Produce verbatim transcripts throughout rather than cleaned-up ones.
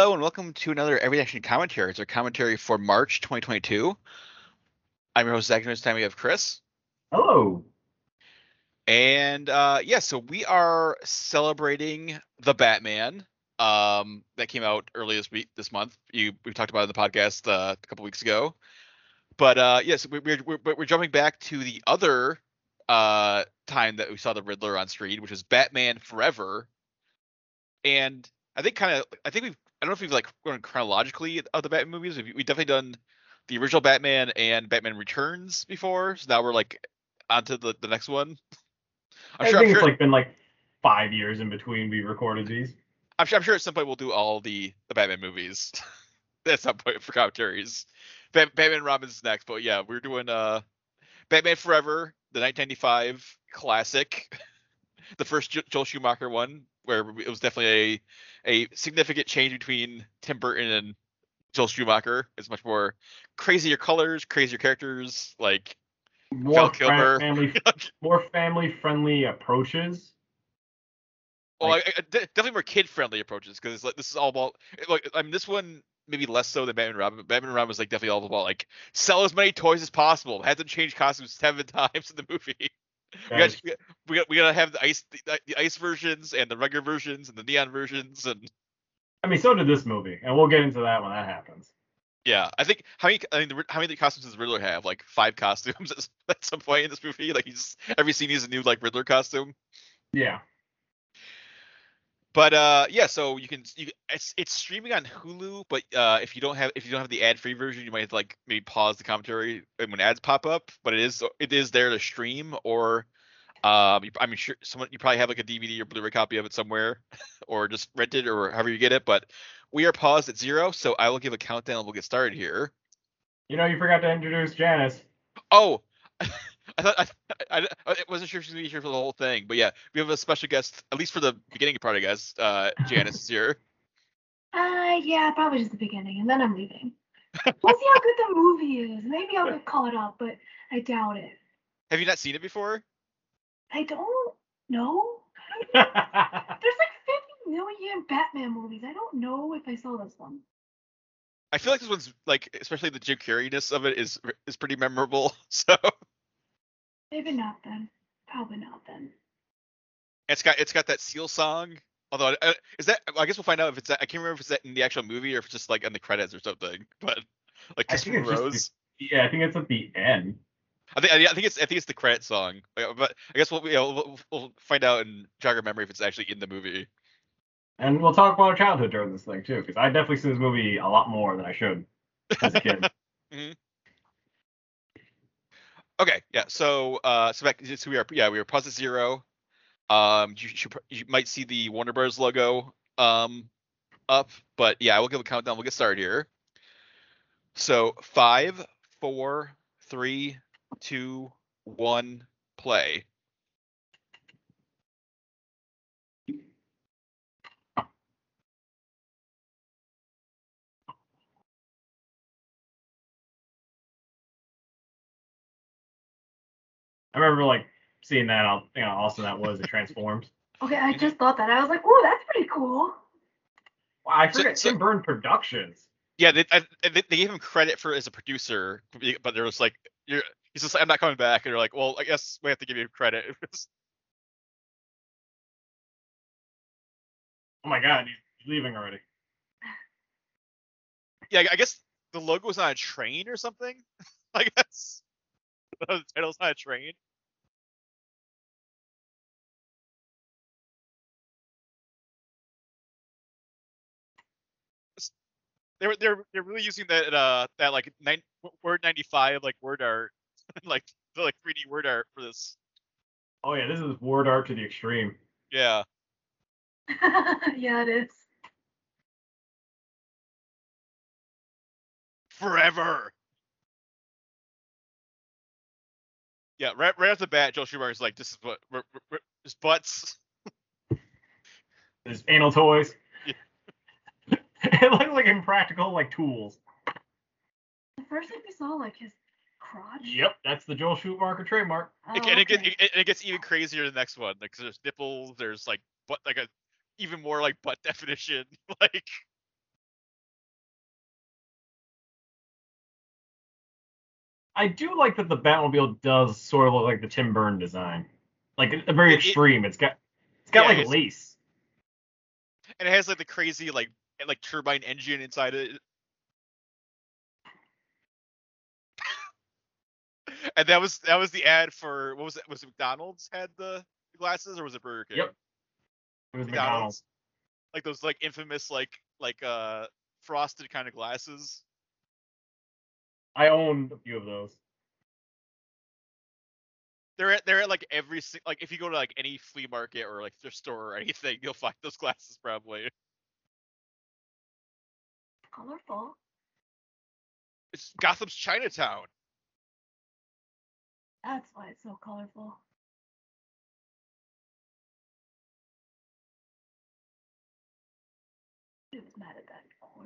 Hello and welcome to another Every Action Commentary. It's our commentary for March twenty twenty-two. I'm your host, Zach, and this time we have Chris. Hello. And uh, yeah, so we are celebrating the Batman um, that came out early this week, this month. You we talked about it in the podcast uh, a couple weeks ago. But uh, yes, we, we're, we're we're jumping back to the other uh, time that we saw the Riddler on screen, which is Batman Forever. And I think kind of I think we've I don't know if we've like gone chronologically of the Batman movies. We've, we've definitely done the original Batman and Batman Returns before, so now we're like onto the, the next one. I'm I sure. think I'm it's sure. like been like five years in between we recorded these. I'm sure. I'm sure at some point we'll do all the the Batman movies at some point for commentaries. Bat, Batman and Robin's next, but yeah, we're doing uh Batman Forever, the nineteen ninety-five classic, the first Joel Schumacher one, where it was definitely a a significant change between Tim Burton and Joel Schumacher. It's much more crazier colors, crazier characters, like Val More fa- Kilmer. family, more family friendly approaches. Well, Like, I, I, definitely more kid friendly approaches because like this is all about like I mean this one maybe less so than Batman and Robin, but Batman and Robin was like definitely all about like sell as many toys as possible. Had them change costumes seven times in the movie. We got guys, we got we gotta have the ice the, the ice versions and the regular versions and the neon versions and I mean, so did this movie, and we'll get into that when that happens. yeah, I think how many I mean how many costumes does Riddler have? Like five costumes at some point in this movie. Like he's every scene he's a new like Riddler costume. Yeah. But uh, yeah, so you can you, it's it's streaming on Hulu, but uh, if you don't have if you don't have the ad free version, you might have to like maybe pause the commentary when ads pop up. But it is it is there to stream, or um, you, I mean, sure, someone you probably have like a D V D or Blu-ray copy of it somewhere, or just rent it or however you get it. But we are paused at zero, so I will give a countdown and we'll get started here. You know, you forgot to introduce Janice. Oh, I thought I, I, I wasn't sure if she was gonna be here for the whole thing, but yeah, we have a special guest at least for the beginning part, I guess. Uh, Janice is here. Uh, yeah, probably just the beginning, and then I'm leaving. We'll see how good the movie is. Maybe I'll get caught up, but I doubt it. Have you not seen it before? I don't know. There's like fifty million Batman movies. I don't know if I saw this one. I feel like this one's like, especially the Jim Carrey-ness of it is is pretty memorable. So Maybe not then. Probably not then. it's got it's got that Seal song. Although uh, is that I guess we'll find out if it's that, I can't remember if it's that in the actual movie or if it's just like in the credits or something. But like I Kiss think from it's just Rose. the, yeah, I think it's at the end. I think I think it's I think it's the credit song. But I guess we'll you know, we'll, we'll find out and jog our memory if it's actually in the movie. And we'll talk about our childhood during this thing too, because I definitely see this movie a lot more than I should as a kid. Mm-hmm. Okay, yeah. So uh, so back so we are yeah we were paused at zero. Um, you should you might see the Warner Bros. Logo um up, but yeah, we'll give a countdown. We'll get started here. So five, four, three, two, one, play. I remember like seeing that, how you know, awesome that was. It transforms. Okay, I just thought that. I was like, oh, that's pretty cool. Wow, I So- forget so- Tim Burton Productions. Yeah, they, I, they they gave him credit for as a producer, but there was like, you're, he's just like, I'm not coming back, and they're like, well, I guess we have to give you credit. Oh my god, he's leaving already. Yeah, I guess the logo was on a train or something. I guess the title's on a train. They were they're they're really using that uh that like nine, word ninety-five like word art, like the like three D word art for this. Oh yeah, this is word art to the extreme. Yeah. Yeah, it is. Forever. Yeah, right, right off the bat, Joel Schumacher's like, this is what we're, we're, we're, his butts. There's anal toys. Yeah. It looks like impractical like tools. The first time we saw like his crotch. Yep, that's the Joel Schumacher trademark. Oh, It, and it gets okay. it, it gets even crazier in the next one. Like there's nipples, there's like butt like a even more like butt definition. Like I do like that the Batmobile does sort of look like the Tim Burton design, like a, a very It- it- extreme. It's got it's got Yeah, like it's- lace. and it has like the crazy like like turbine engine inside it. And that was that was the ad for what was it? Was it McDonald's had the glasses or was it Burger King? Yep. It was McDonald's. Like those like infamous like like uh frosted kind of glasses. I own a few of those. They're at they're at like every si- like if you go to like any flea market or like thrift store or anything, you'll find those glasses probably. Colorful. It's Gotham's Chinatown. That's why it's so colorful. I was mad at that before.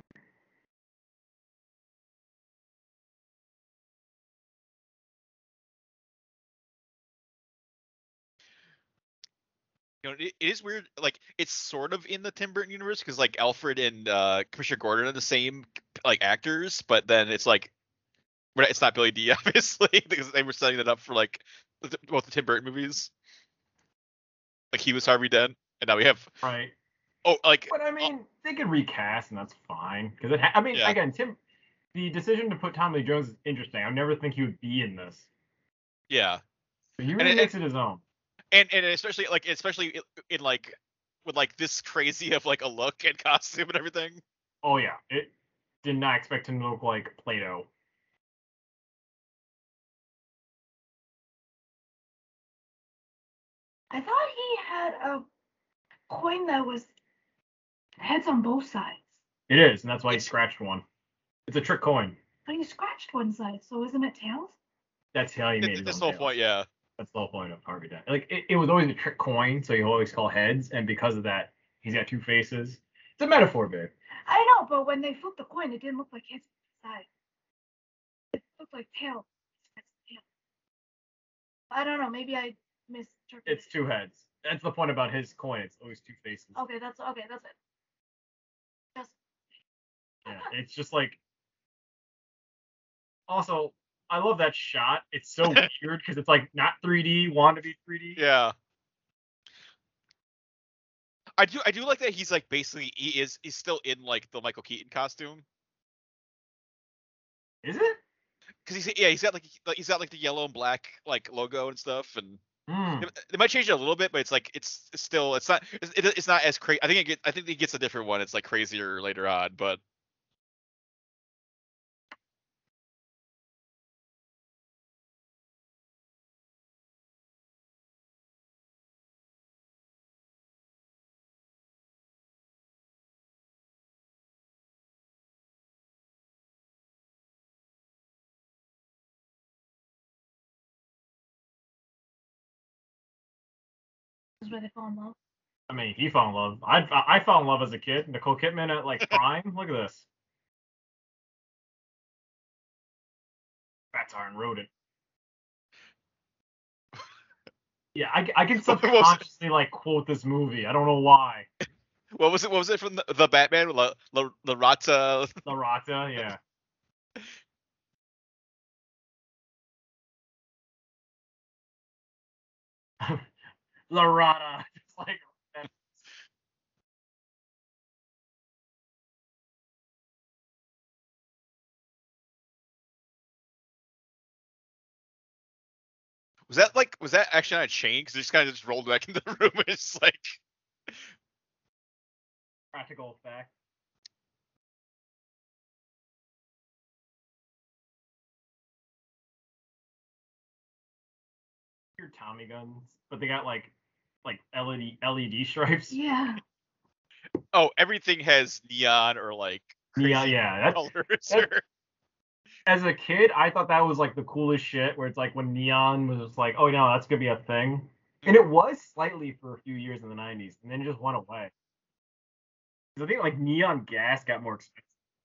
You know, it, it is weird. Like it's sort of in the Tim Burton universe because like Alfred and uh, Commissioner Gordon are the same like actors, but then it's like, but it's not Billy D obviously because they were setting it up for like the, both the Tim Burton movies. Like he was Harvey Dent, and now we have Right. oh like But I mean, they could recast, and that's fine. Because it, ha- I mean, Yeah. again, Tim, the decision to put Tommy Lee Jones is interesting. I would never think he would be in this. yeah, But he And really it- makes it his own. and and especially like especially in, in like with like this crazy of like a look and costume and everything. Oh yeah, it did not expect him to look like Play-Doh. I thought he had a coin that was heads on both sides. It is, and that's why he It's- scratched one. It's a trick coin. But he scratched one side, so isn't it tails? That's how he made It, his that's own the whole tails. point, yeah. That's the whole point of Harvey Dent. Like it, it was always a trick coin, so you always call heads, and because of that, he's got two faces. It's a metaphor, babe. I know, but when they flipped the coin, it didn't look like heads on both sides. It looked like tails. That's tail. I don't know. Maybe I misinterpreted. It's two heads. That's the point about his coin. It's always two faces. Okay, that's okay. That's it. Just Yeah, it's just like. Also, I love that shot. It's so weird because it's like not three D, want to be three D. Yeah. I do I do like that he's like basically he is he's still in like the Michael Keaton costume. Is it? Cuz he's yeah, he's got like he's got like the yellow and black like logo and stuff and Hmm. they, they might change it a little bit but it's like it's, it's still it's not it's, it, it's not as crazy. I think it get, I think he gets a different one. It's like crazier later on, but this is where they fall in love. I mean, he fell in love. I I fell in love as a kid. Nicole Kidman at like prime. Look at this. That's Iron Rodent. Yeah, I, I can What was it? subconsciously like quote this movie. I don't know why. what was it what was it from the, the Batman La, La, La Rata La Rata, yeah. La Rata. Just like Was that like was that actually on a chain cuz it just kind of just rolled back into the room and it's like practical effect. Your Tommy guns, but they got like like L E D L E D stripes. Yeah. oh, everything has neon or like crazy Yeah, yeah. That's, colors. that's- or- as a kid, I thought that was like the coolest shit. Where it's like when neon was just like, oh no, that's gonna be a thing, and it was slightly for a few years in the nineties, and then it just went away. Because I think like neon gas got more expensive.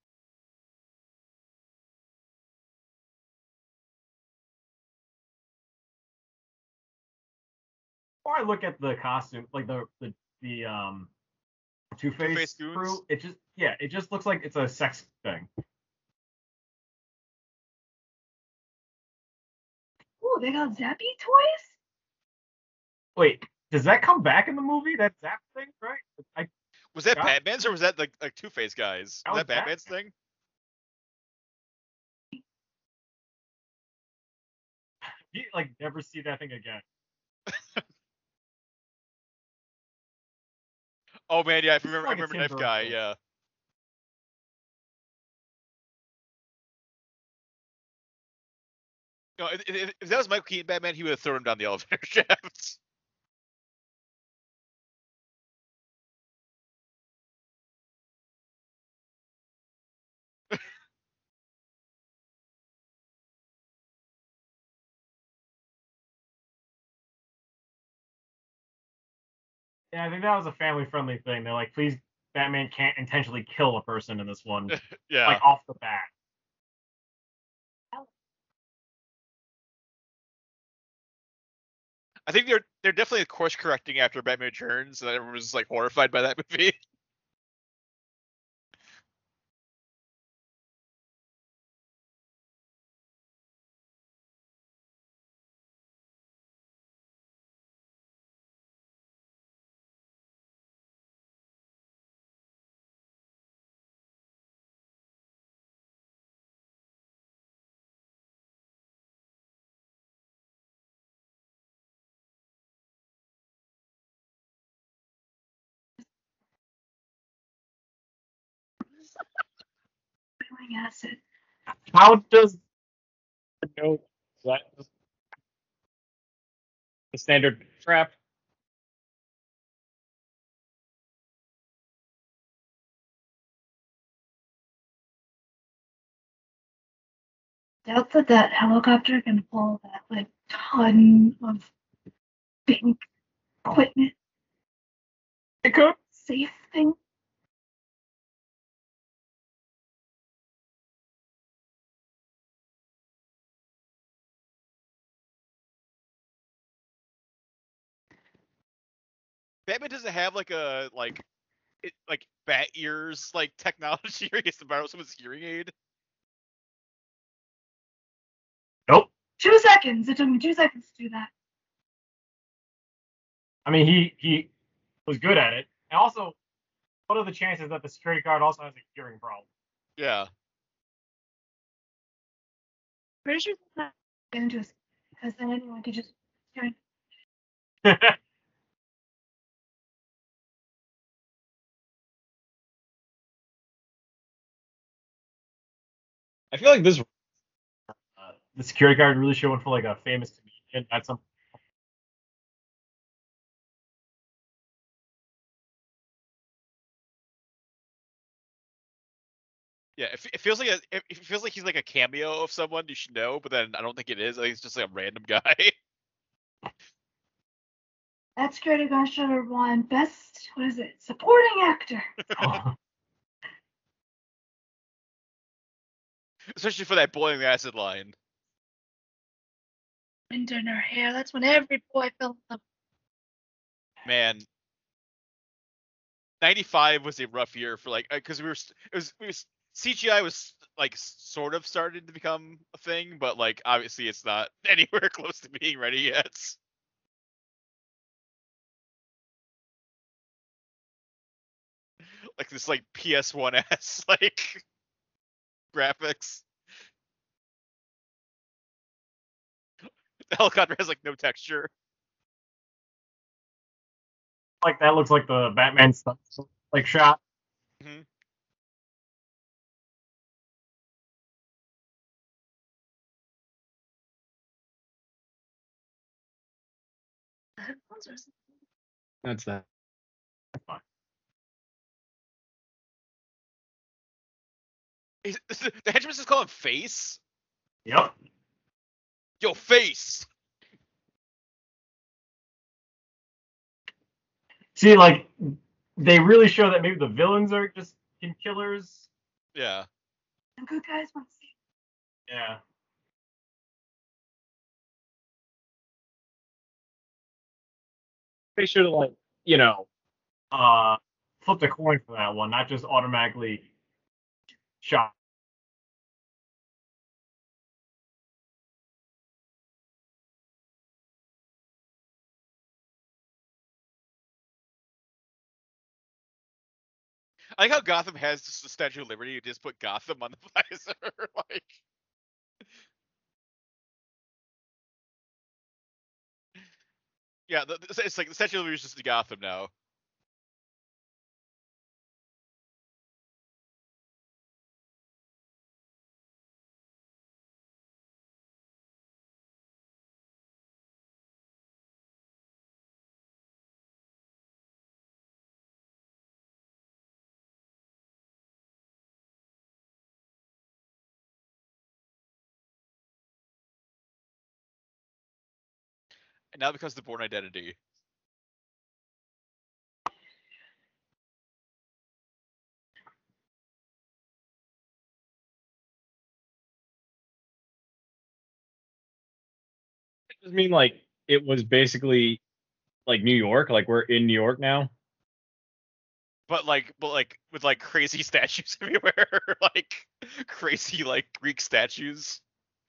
Or I look at the costume, like the the the um Two Face Two-Face goons? crew. It just yeah, it just looks like it's a sex thing. Oh, they got Zappy toys? Wait, does that come back in the movie? That Zap thing, right? I, Was that Got- Batman's or was that like like Two Face guys? That Was was that Batman's Batman. thing? you like never see that thing again. Oh man, yeah, I This is remember. like I a remember Tim Knife Burton Guy. thing. Yeah. No, if, if, if that was Michael Keaton Batman, he would have thrown him down the elevator shaft. Yeah, I think that was a family-friendly thing. They're like, please, Batman can't intentionally kill a person in this one, Yeah. like off the bat. I think they're they're definitely course correcting after Batman Returns, and everyone was like horrified by that movie. Boiling acid. How does the note that the standard trap? Doubt that that helicopter can pull that like ton of big equipment It could. safe thing. Batman doesn't have like a like it, like bat ears like technology where he has to borrow someone's hearing aid. Nope. Two seconds. It took me two seconds to do that. I mean, he he was good at it. And also, what are the chances that the security guard also has a hearing problem? Yeah. Pretty sure it's not get into it because then anyone could just turn. I feel like this uh, the security guard really should went for like a famous comedian at some. Yeah, it, it feels like a, it, it feels like he's like a cameo of someone you should know, but then I don't think it is. I think it's just like a random guy. That security guard should have won best. What is it? Supporting actor. Especially for that boiling acid line. Wind in her hair. That's when every boy fell in love. Man, ninety-five was a rough year for like because we were it was we was C G I was like sort of started to become a thing, but like obviously it's not anywhere close to being ready yet. Like this like P S one S like graphics. The helicopter has like no texture. Like that looks like the Batman stuff, like shot. Mm-hmm. That's that. He's, the henchman just call him Face. Yep. Yo, Face. See, like they really show that maybe the villains are just killers. Yeah. The good guys want to see. Yeah. They should have like, you know, uh flipped a coin for that one, not just automatically shot. I like how Gotham has just the Statue of Liberty. You just put Gotham on the visor, like. Yeah, the, the- it's like the Statue of Liberty is just Gotham now. And now becomes the Bourne Identity. Does mean like it was basically like New York, like we're in New York now? But like, but like with like crazy statues everywhere, like crazy like Greek statues.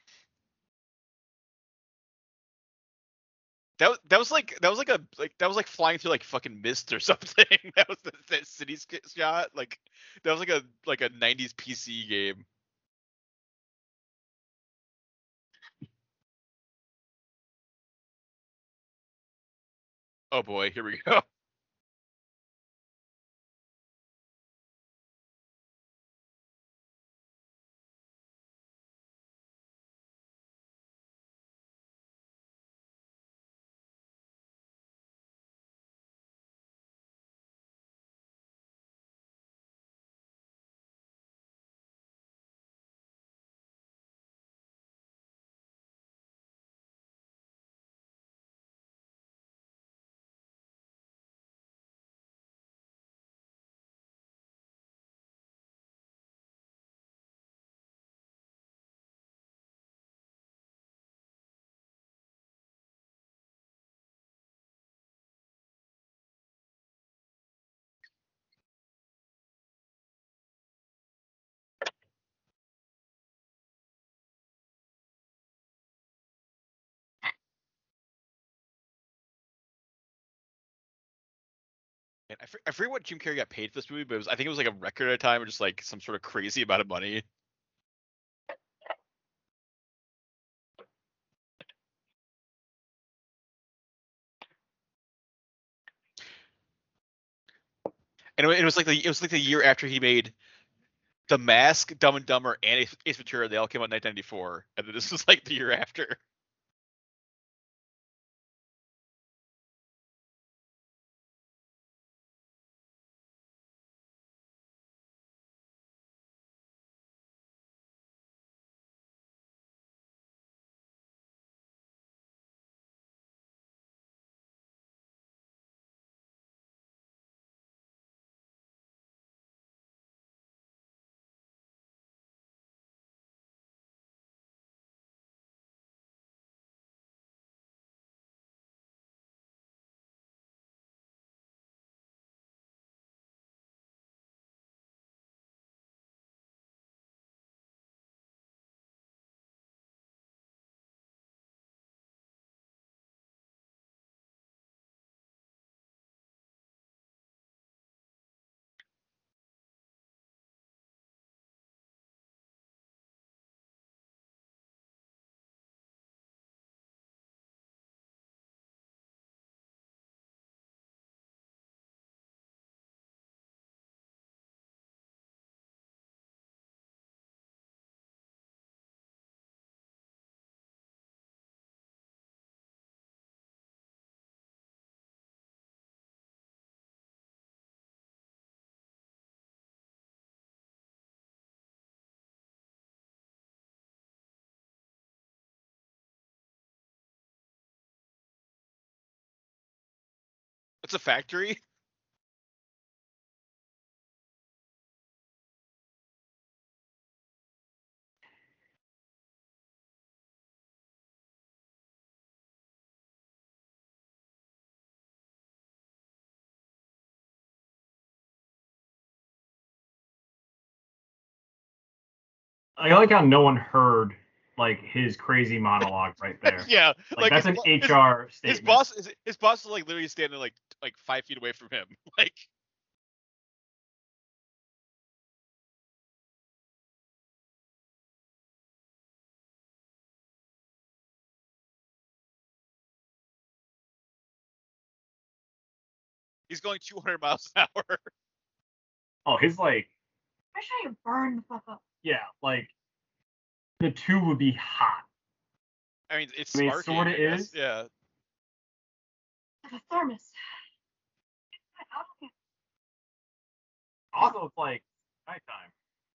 That was, that was like that was like a like that was like flying through like fucking mist or something. That was the, that city shot. Like that was like a like a nineties P C game. Oh boy, here we go. And I, for, I forget what Jim Carrey got paid for this movie, but it was, I think it was like a record at a time, or just like some sort of crazy amount of money. And it, it was like the it was like the year after he made The Mask, Dumb and Dumber, and Ace, Ace Ventura. They all came out in nineteen ninety-four, and then this was like the year after. It's a factory. I like how no one heard like his crazy monologue right there. Yeah, Like, like that's his, an H R his, statement. his boss is his boss is like literally standing like like five feet away from him. Like He's going two hundred miles an hour. Oh, his like, I should you burn the fuck up. yeah, like the two would be hot. I mean, it's I mean, it sparking. sorta I guess. is. Yeah. Like a thermos. I don't know. Also, it's like nighttime.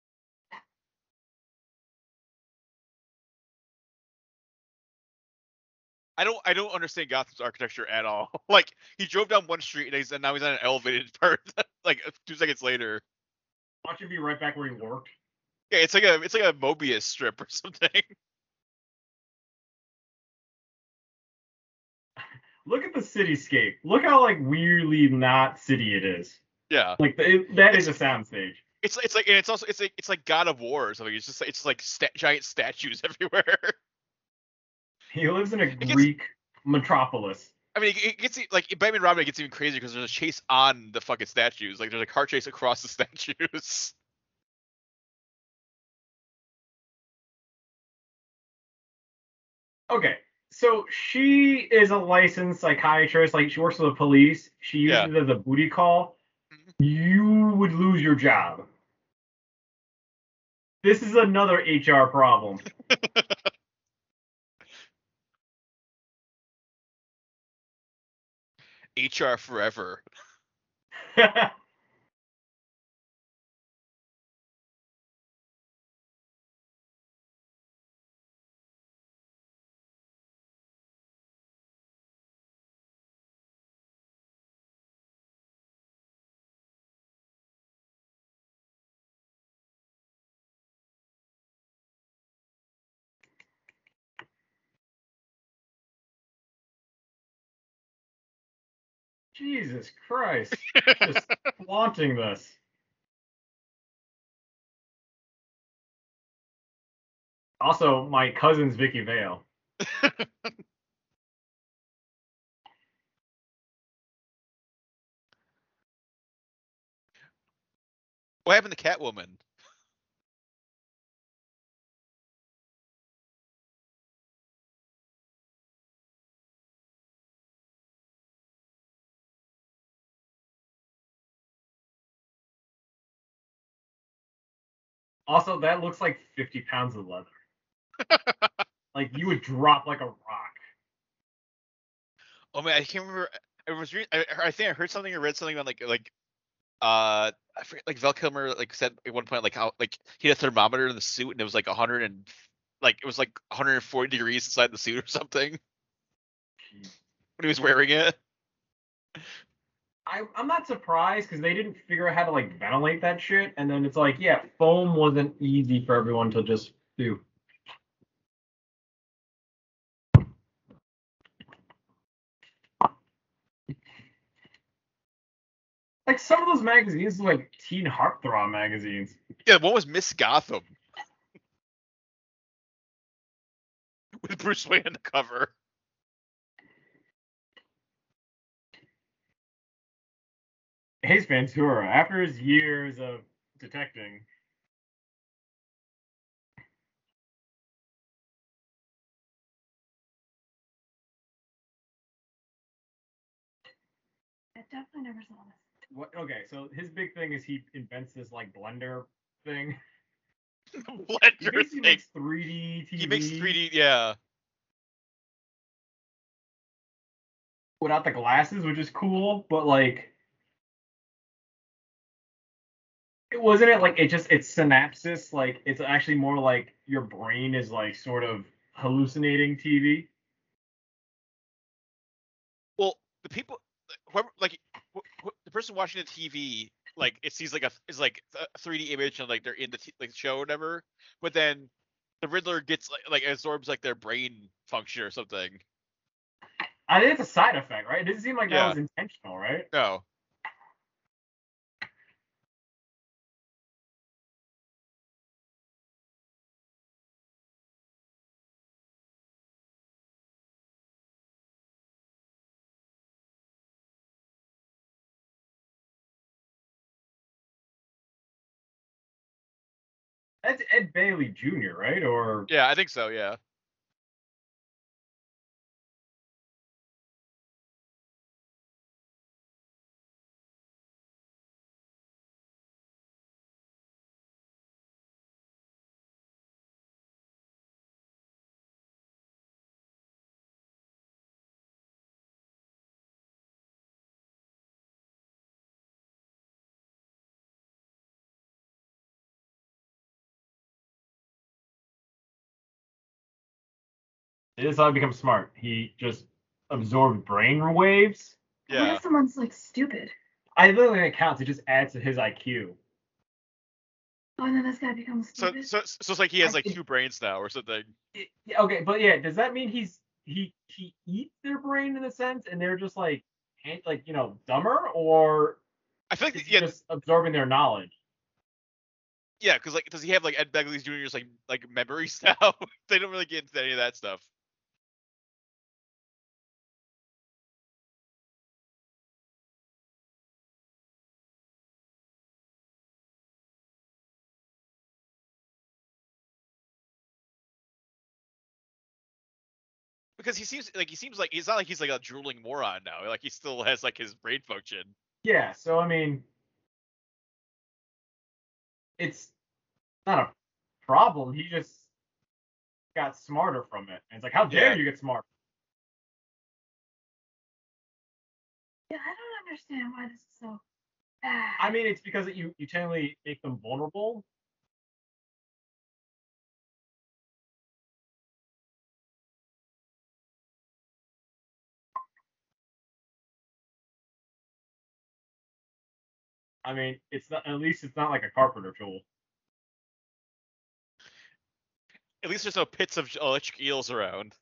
I don't. I don't understand Gotham's architecture at all. Like he drove down one street and, he's, and now he's on an elevated part. Like two seconds later. Watch him be right back where he worked. Yeah, it's like a. It's like a Mobius strip or something. Look at the cityscape. Look how like weirdly not city it is. Yeah. Like the, it, that is a soundstage. It's it's like and it's also it's like it's like God of War or something. It's just it's like sta- giant statues everywhere. He lives in a gets- Greek metropolis. I mean, it, it gets like Batman and Robin, it gets even crazier because there's a chase on the fucking statues. Like there's a car chase across the statues. Okay, so she is a licensed psychiatrist. Like she works for the police. She uses Yeah. it as a booty call. You would lose your job. This is another H R problem. H R forever. Jesus Christ. Just flaunting this. Also, my cousin's Vicky Vale. What happened to Catwoman? Also, that looks like fifty pounds of leather. Like you would drop like a rock. Oh man, I can't remember. I was re- I, I think I heard something or read something about like like uh I forget like Val Kilmer like said at one point like how like he had a thermometer in the suit and it was like one hundred and like it was like one hundred forty degrees inside the suit or something when he was wearing it. I, I'm not surprised because they didn't figure out how to like ventilate that shit, and then it's like, yeah, foam wasn't easy for everyone to just do. Like some of those magazines are like teen heartthrob magazines. Yeah, one was Miss Gotham with Bruce Wayne on the cover. Ace Ventura, after his years of detecting, I definitely never saw this. what? Okay, so his big thing is he invents this like blender thing. He Blender basically thing. makes three D T V. He makes three D. Yeah. without the glasses, which is cool, but like it wasn't it like it just it's synapses, like it's actually more like your brain is like sort of hallucinating T V. Well, the people, whoever, like wh- wh- the person watching the T V, like it sees like a is like a three D image and like they're in the t- like show or whatever. But then the Riddler gets like like absorbs like their brain function or something. I think it's a side effect, right? It doesn't seem like Yeah. that was intentional, right? No. That's Ed Bailey Junior, right? Or Yeah, I think so. Yeah. This is how he becomes smart. He just absorbed brain waves. What Yeah. if someone's like stupid? I don't think it counts. It just adds to his I Q. Oh, and then this guy becomes So stupid. so so it's like he has I- like two brains now or something. It- yeah, okay, but yeah, does that mean he's he he eats their brain in a sense, and they're just like ain't like you know dumber, or I feel is like he yeah just absorbing their knowledge? yeah because like does he have like Ed Begley Junior's like like memories now? They don't really get into any of that stuff. Because he seems like he seems like he's not like he's like a drooling moron now. Like he still has like his brain function. Yeah, so I mean, it's not a problem. He just got smarter from it, and it's like, how dare Yeah. you get smart? Yeah, I don't understand why this is so bad. I mean, it's because you you totally make them vulnerable. I mean, it's not at least it's not like a carpenter tool. At least there's no pits of electric eels around.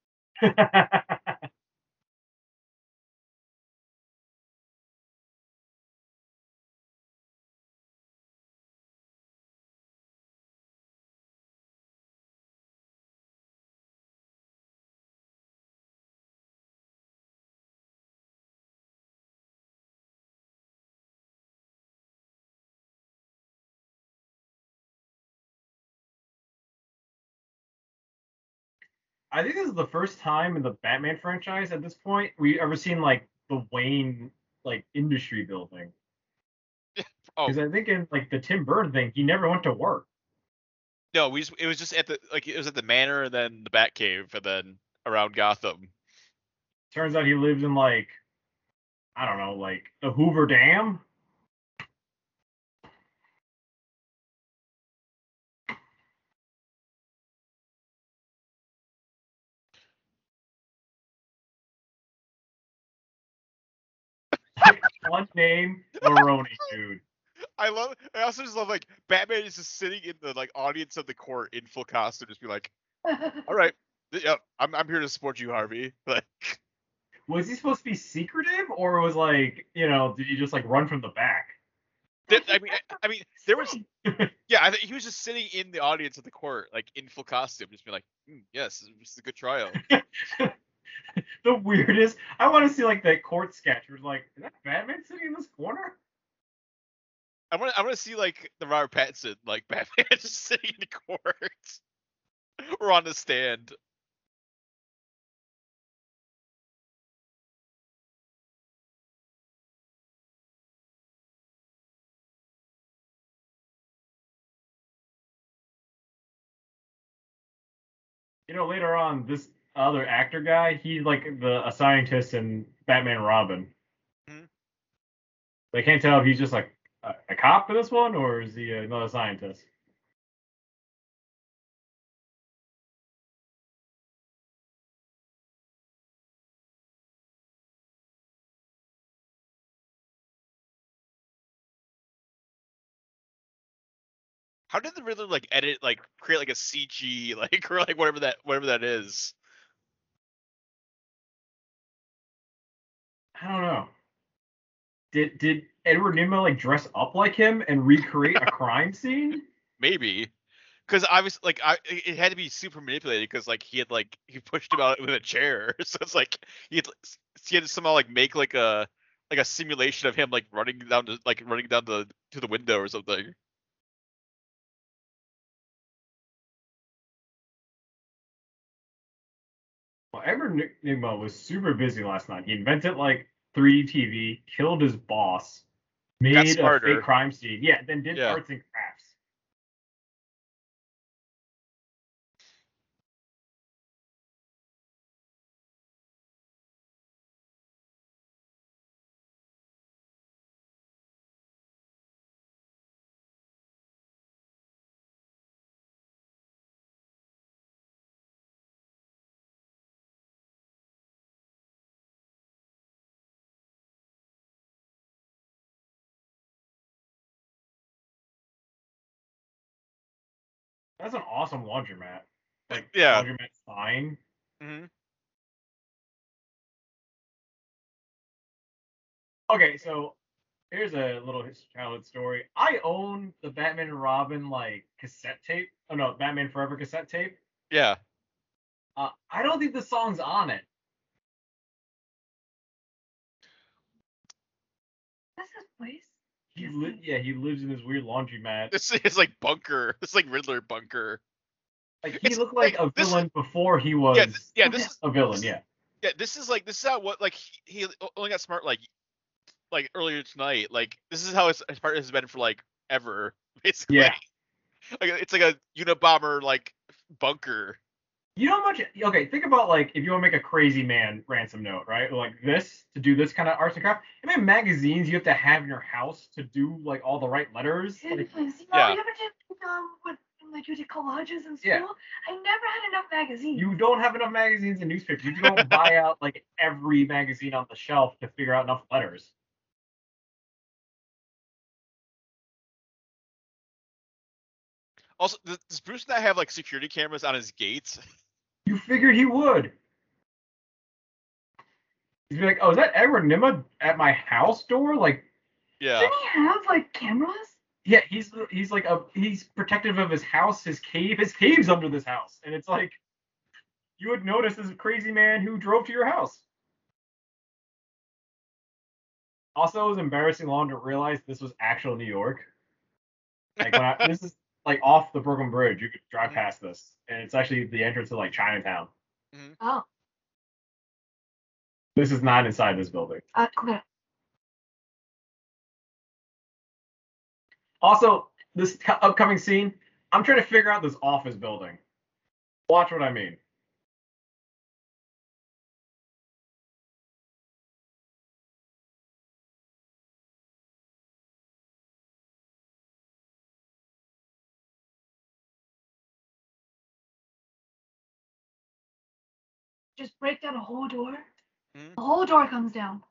I think this is the first time in the Batman franchise at this point we ever seen like the Wayne like industry building. Oh Because I think in like the Tim Burton thing, he never went to work. no, we just, it was just at the like it was at the manor and then the Batcave and then around Gotham. Turns out he lived in like I don't know, like the Hoover Dam. Fun name, Maroni, dude. I love. I also just love like Batman is just sitting in the like audience of the court in full costume, just be like, "All right, th- yeah, I'm I'm here to support you, Harvey." Like, Was he supposed to be secretive, or was like, you know, did he just like run from the back? th- I mean, I, I mean, there was yeah, I think he was just sitting in the audience of the court, like in full costume, just be like, mm, "Yes, this is a good trial." The weirdest. I want to see like that court sketch where it's like, is that Batman sitting in this corner? I want I want to see like the Robert Pattinson, like Batman just sitting in the court or on the stand. You know, later on, this other actor guy, he's like the a scientist in Batman and Robin. Mhm. I can't tell if he's just like a, a cop for this one or is he another scientist. How did the Riddler like edit, like create like a C G, like or like whatever that whatever that is? I don't know. Did did Edward Nimoy like dress up like him and recreate a crime scene? Maybe because I was like, I it had to be super manipulated because like he had like he pushed him out with a chair, so it's like he had, he had to somehow like make like a like a simulation of him like running down to like running down the to the window or something. Well, Edward Nimoy was super busy last night. He invented like three D T V, killed his boss, Got made a smarter. fake crime scene. Yeah, then did Yeah. arts and crafts. That's an awesome laundromat. Like Yeah. laundromat sign. hmm Okay, so here's a little his- childhood story. I own the Batman and Robin like cassette tape. Oh no, Batman Forever cassette tape. Yeah. Uh, I don't think the song's on it. That's his place. He Yes, li- it- yeah, he lives in this weird laundromat. It's it's like bunker. It's like Riddler bunker. Like he It's looked like like a this is villain before he yeah th- was yeah this is a villain. this is- Yeah. yeah this is like this is how what like he, he only got smart like like earlier tonight. Like this is how his, his part has been for like ever basically. Yeah. Like it's like a Unabomber like bunker. You know how much? Okay, think about like if you want to make a crazy man ransom note, right? Like this to do this kind of arts and craft. I mean, magazines you have to have in your house to do like all the right letters. it Like, is. You Yeah. know, you ever did um what like you did collages in school? Yeah. I never had enough magazines. you don't have enough magazines and newspapers. You don't buy out like every magazine on the shelf to figure out enough letters. Also, th- does Bruce not have like security cameras on his gates? You figured he would. He'd be like, "Oh, is that Edward Nima at my house door?" Like, Yeah. Didn't he have like cameras? yeah, he's he's like a he's protective of his house, his cave, his cave's under this house, and it's like you would notice this crazy man who drove to your house. Also, it was embarrassing long to realize this was actual New York. Like when I, this is like off the Brooklyn Bridge, you could drive Mhm. past this, and it's actually the entrance to like Chinatown. Oh, This is not inside this building. uh, okay. Also, this co- upcoming scene, I'm trying to figure out this office building. Watch what I mean. Just break down a whole door. Mhm. The whole door comes down.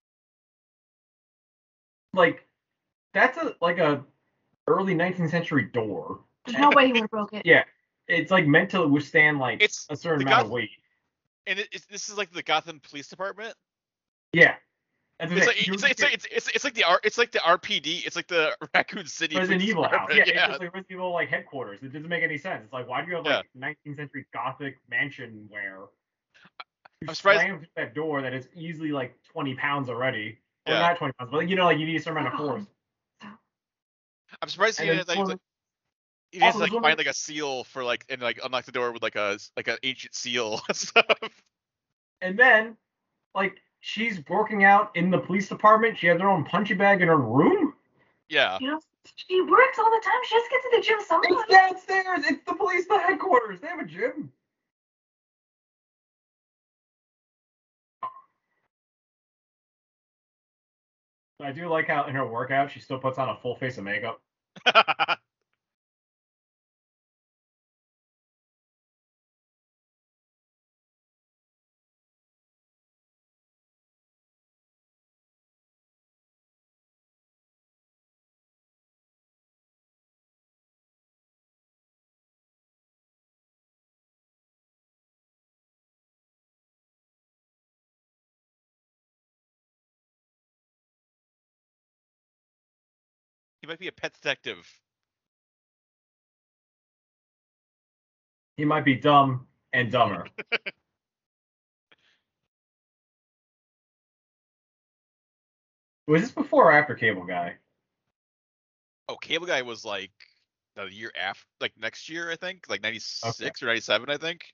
Like, that's a like a early nineteenth century door. There's no way he would have broke it. Yeah, it's like meant to withstand like It's a certain the amount Goth- of weight. And it, it's this is like the Gotham Police Department. Yeah, that's It's it. like You it's, it's, like it's, it's, it's like the R it's like the R P D. It's like the Raccoon City Resident Police Evil house. Department. Yeah, Yeah. it's just like Resident Evil like headquarters. It doesn't make any sense. It's like, why do you have Yeah. like nineteenth century Gothic mansion where you I'm surprised- slam through that door that is easily like twenty pounds already? Well, Yeah. not twenty pounds, but like, you know, like you need a certain amount of Oh, force. I'm surprised he And didn't then like, one- like he didn't also, like there's one find of- like a seal for like and like unlock the door with like a like an ancient seal and stuff. And then, like, she's working out in the police department. She has her own punching bag in her room. Yeah. You know, she works all the time. She has to get to the gym sometimes. It's downstairs. It's the police headquarters. They have a gym. I do like how in her workout she still puts on a full face of makeup. He might be a pet detective. He might be dumb and dumber. Was this before or after Cable Guy? Oh, Cable Guy was like the year after, like next year, I think, like ninety-six or ninety-seven, I think.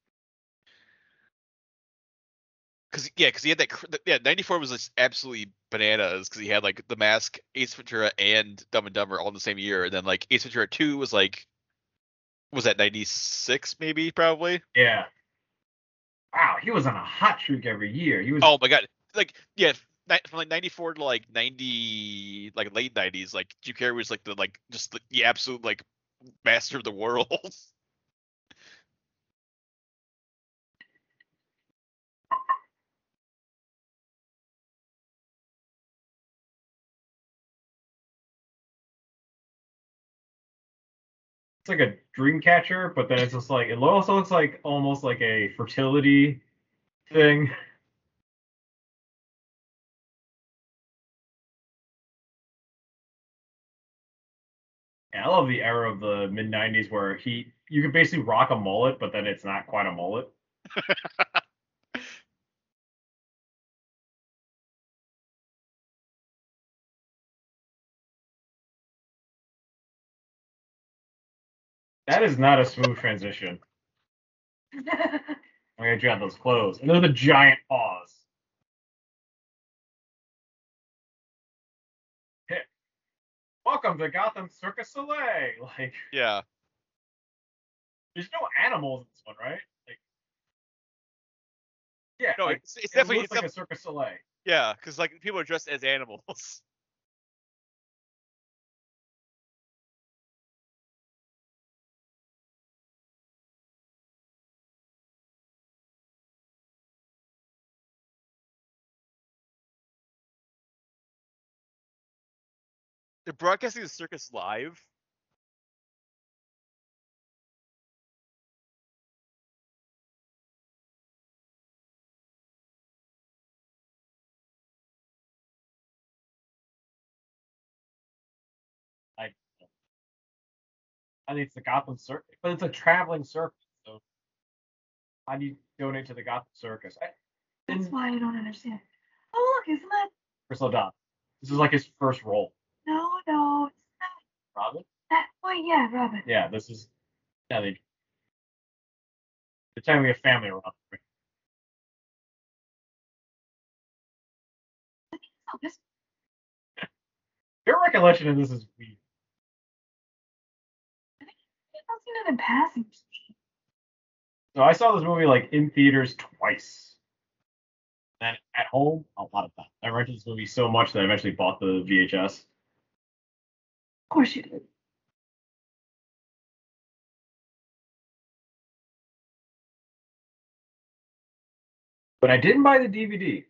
Cause yeah, cause he had that. cr- Yeah, ninety-four was just absolutely bananas because he had like The Mask, Ace Ventura, and Dumb and Dumber all in the same year, and then like Ace Ventura two was like, was that ninety-six maybe probably? Yeah. Wow, he was on a hot streak every year. He was. Oh my god, like yeah, ni- from like ninety-four to like ninety, like late nineties, like Jim Carrey was like the like just the, the absolute like master of the world. it's like a dream catcher, but then it's just like it also looks like almost like a fertility thing. Yeah, I love the era of the mid nineties where he you could basically rock a mullet, but then it's not quite a mullet. That is not a smooth transition. I'm gonna drop those clothes. And they're the giant paws. Hey, welcome to Gotham Circus Soleil. Like, Yeah. there's no animals in this one, right? Like, yeah, No, like, it's, it's it definitely looks it's like def- a Circus Soleil. yeah, because like people are dressed as animals. They're broadcasting the circus live. I, I think it's the Gotham Circus, but it's a traveling circus. So how do you donate to the Gotham Circus? I, That's why I don't understand. Oh look, isn't that? Chris O'Donnell. This is like his first role. No, no, it's not Robin? that. Well, yeah, Robin. Yeah, this is. Yeah, they. They're telling me a family around. Oh, this. Your recollection of this is weird. I think I've seen it in passing. So I saw this movie like in theaters twice. And at home, a lot of times. I rented this movie so much that I eventually bought the V H S. Of course you did. But I didn't buy the D V D.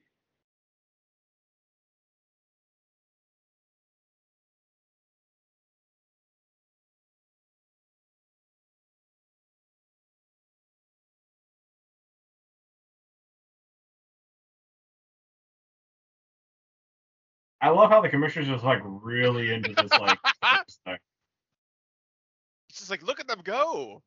I love how the commissioner's just like really into this like circus thing. It's just like look at them go.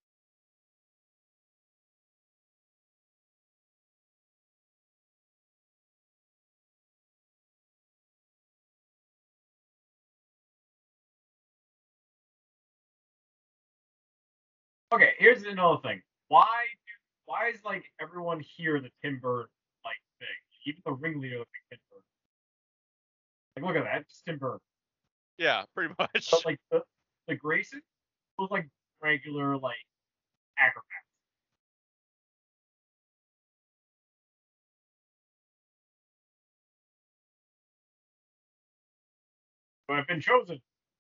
Okay, here's another thing. Why why is like everyone here the Tim Burton like thing? Even the ringleader looks like Tim Burton. Like look at that, it's Tim Burton. Yeah, pretty much. But like the the Grayson was like regular like acrobats. But I've been chosen.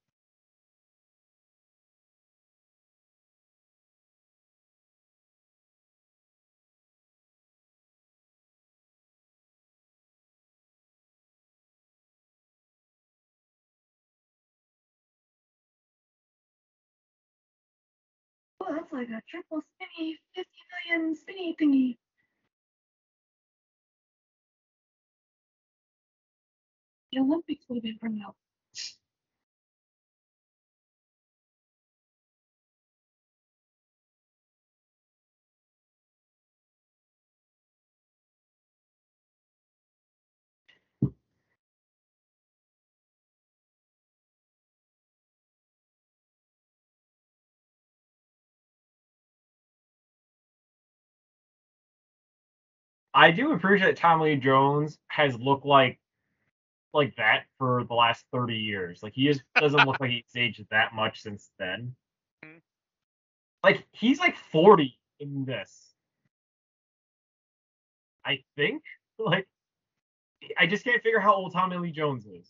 Oh, that's like a triple spinny, fifty million spinny thingy. The Olympics would have been from now. I do appreciate Tom Lee Jones has looked like like that for the last thirty years. Like he just doesn't look like he's aged that much since then. Mhm. Like he's like forty in this. I think. Like I just can't figure how old Tommy Lee Jones is.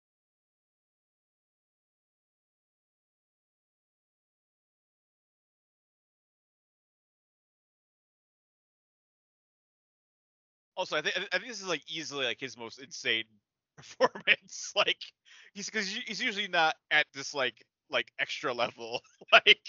Also, I think I think this is like easily like his most insane performance. Like he's because he's usually not at this like like extra level. Like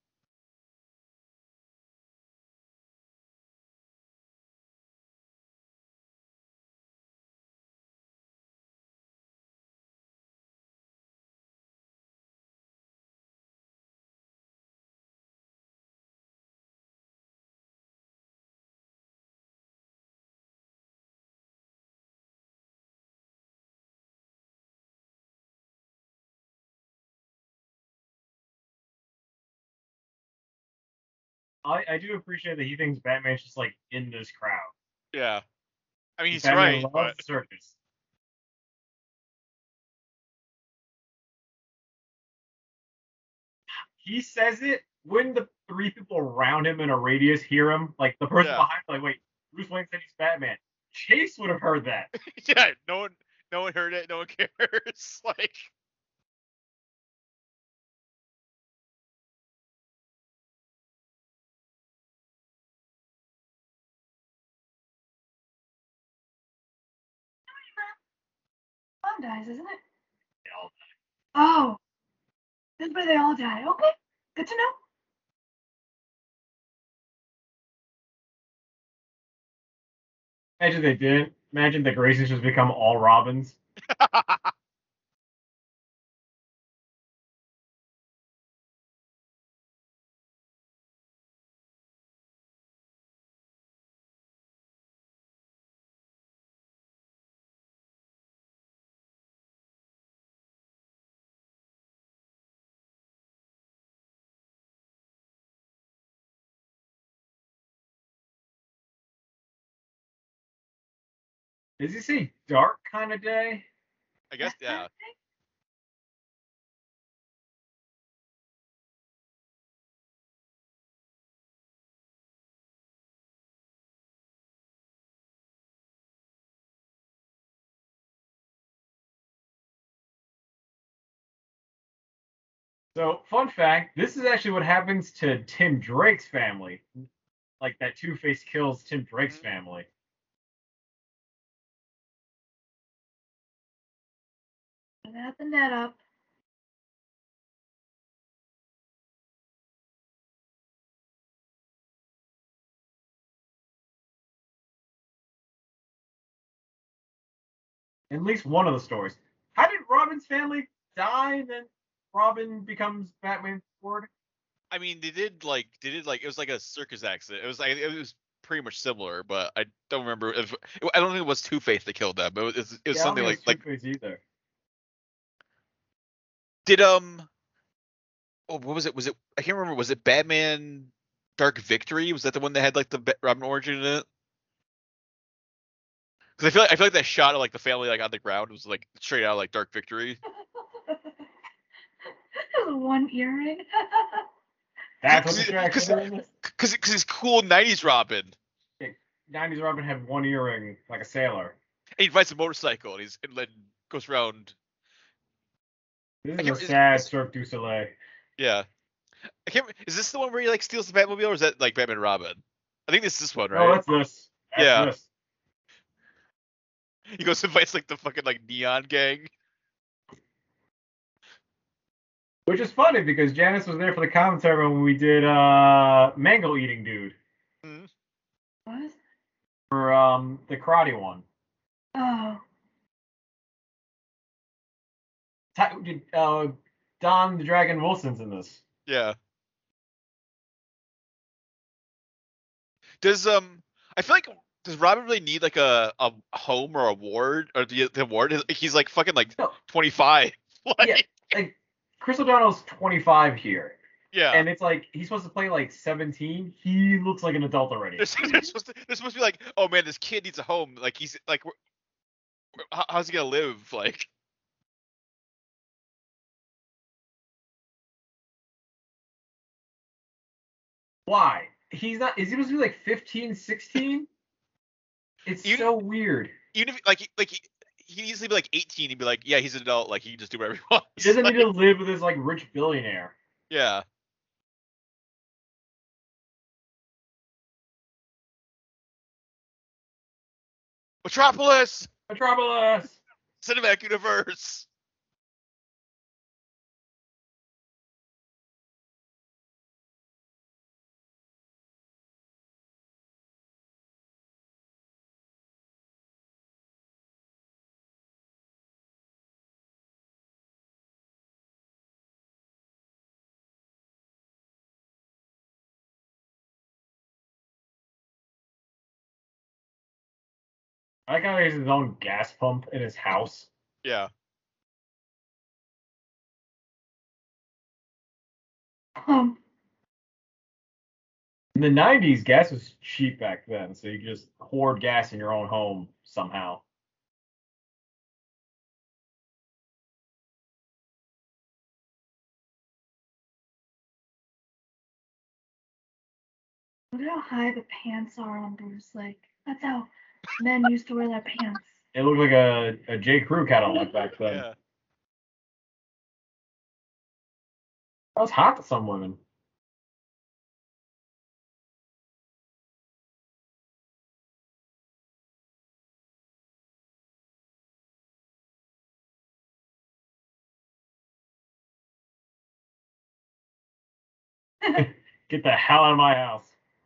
I, I do appreciate that he thinks Batman's just like in this crowd. yeah. I mean he's Batman right, loves but the circus. He says it when the three people around him in a radius hear him. Like the person Yeah. behind, like, wait, Bruce Wayne said he's Batman. Chase would have heard that. yeah, no one no one heard it, no one cares. Like Mom dies, isn't it? Oh, that's where they all die. Okay, good to know. Imagine they didn't. Imagine the Graysons just become all Robins. Does he say dark kind of day? I guess yeah. So, fun fact: this is actually what happens to Tim Drake's family. Like that Two-Face kills Tim Drake's Mhm. family. I got the net up. At least one of the stories. How did Robin's family die and then Robin becomes Batman's sword? I mean they did like they did like it was like a circus accident. It was like it was pretty much similar, but I don't remember if I don't think it was Two-Face that killed them. It was, it was Yeah, I don't something think like it's like Two-Face either. did um oh what was it? Was it I can't remember. Was it Batman Dark Victory? Was that the one that had like the Ba- Robin origin in it? Because I feel like I feel like that shot of like the family like on the ground was like straight out of, like Dark Victory. One earring. That's what Because distracted her in this. because because he's cool nineties Robin. nineties Robin had one earring like a sailor. And he rides a motorcycle and he's and then goes around. This I is a can't, is, sad is, Cirque du Soleil. yeah. I can't. Is this the one where he like steals the Batmobile, or is that like Batman and Robin? I think this is this one, No, right? that's this. That's Yeah. this. He goes and fights like the fucking like neon gang. Which is funny because Janice was there for the commentary when we did uh Mango Eating Dude Mhm. What? for um the karate one. Oh. Ta- did, uh, Don the Dragon Wilson's in this. Yeah. Does um I feel like does Robin really need like a a home or a ward or the the ward? He's like fucking like No. twenty-five. Like Yeah, like Chris O'Donnell's twenty-five here. yeah. And it's like he's supposed to play like seventeen. He looks like an adult already. They're, they're supposed to they're supposed to be like, oh man, this kid needs a home. Like he's like, wh- wh- how- how's he gonna live? Like Why? He's not. Is he supposed to be like fifteen, sixteen? It's You- so weird. even if like like he, he could easily be like eighteen and be like, yeah, he's an adult. Like he can just do whatever he wants. He doesn't Like, need to live with this like rich billionaire. yeah. Metropolis, Metropolis. cinematic universe. I like how he has his own gas pump in his house. Yeah. Um, In the nineties, gas was cheap back then, so you could just hoard gas in your own home somehow. look at how high the pants are on Bruce. Like, that's how men used to wear their pants. It looked like a, a J. Crew Cadillac back then. Yeah. That was hot to some women. Get the hell out of my house.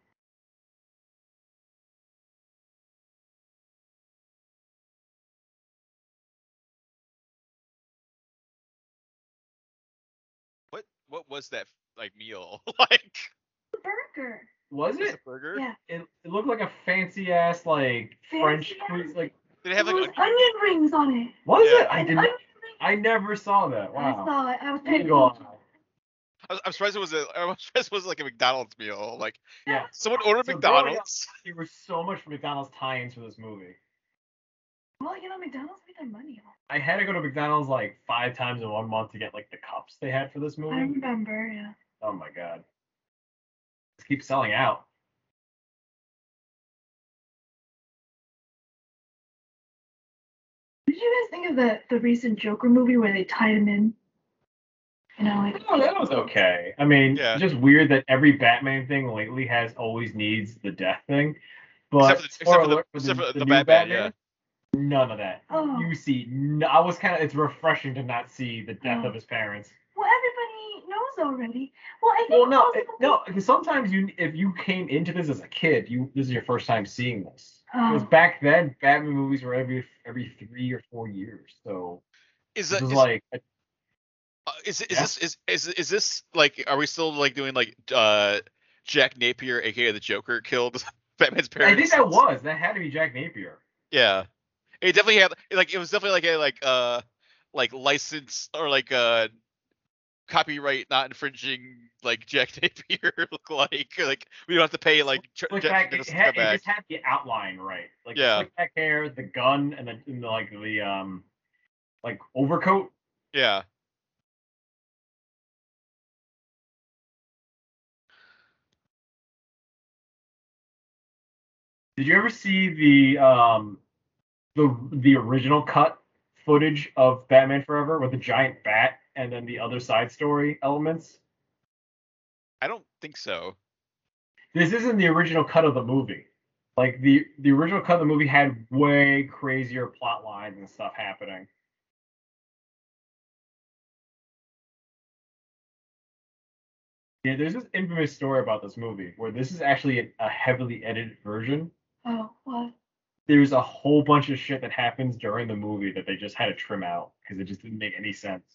What what was that like meal? Like Burger. Was was it? it a burger? Yeah. It, it looked like a fancy ass like French Fancy food. ass. Like Did it have There like was onion? onion rings on it. was Yeah. it? I And didn't. onion rings. I never saw that. I Wow. saw it. I was paying Eagle attention. eye. I was, I'm surprised it was a. I was surprised it was like a McDonald's meal. Like Yeah. someone ordered So growing up- McDonald's. There was so much McDonald's tie-ins for this movie. Well, you know, McDonald's made their money off. I had to go to McDonald's like five times in one month to get like the cups they had for this I movie. remember, yeah. Oh my god. Just keep selling out. What did you guys think of the the recent Joker movie where they tied him in? You know, like Oh, that was okay. I mean, Yeah. just weird that every Batman thing lately has always needs the death thing. But Except for the- except spoiler for the- alert, except for the new Batman, yeah. none of that. Oh. You see, no, I was kind of. It's refreshing to not see the death Oh. of his parents. well, everybody knows already. Well, I think Well, no, also it, the- no. Because sometimes you, if you came into this as a kid, you this is your first time seeing this. Because Oh. back then, Batman movies were every every three or four years. So Is this that was is, like a, uh, is is Yeah. this is, is is this like are we still like doing like uh Jack Napier, aka the Joker, killed Batman's parents? I think that was that had to be Jack Napier. Yeah. It definitely had like it was definitely like a like uh like license or like uh copyright not infringing like Jack Napier look like like we don't have to pay like tr- Slick Jack back, it, Nicholson to had, come it back. just had the outline right, like Yeah. the slick back hair, the gun, and then and the, like the um like overcoat. Yeah. Did you ever see the um the the original cut footage of Batman Forever with the giant bat and then the other side story elements? I don't think so. This isn't the original cut of the movie. Like the the original cut of the movie had way crazier plot lines and stuff happening. Yeah, there's this infamous story about this movie where this is actually a, a heavily edited version. Oh, what? There's a whole bunch of shit that happens during the movie that they just had to trim out because it just didn't make any sense.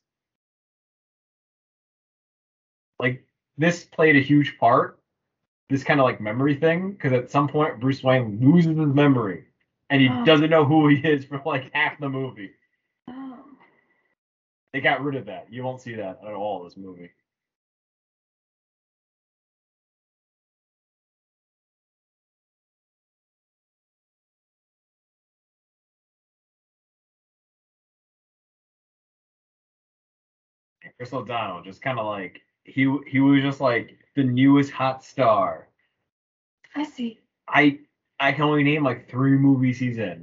Like this played a huge part, this kind of like memory thing, because at some point Bruce Wayne loses his memory and he Oh. doesn't know who he is for like half the movie. Oh. They got rid of that. You won't see that at all in this movie. And Chris O'Donnell just kind of like he he was just like the newest hot star. I see. I I can only name like three movies he's in.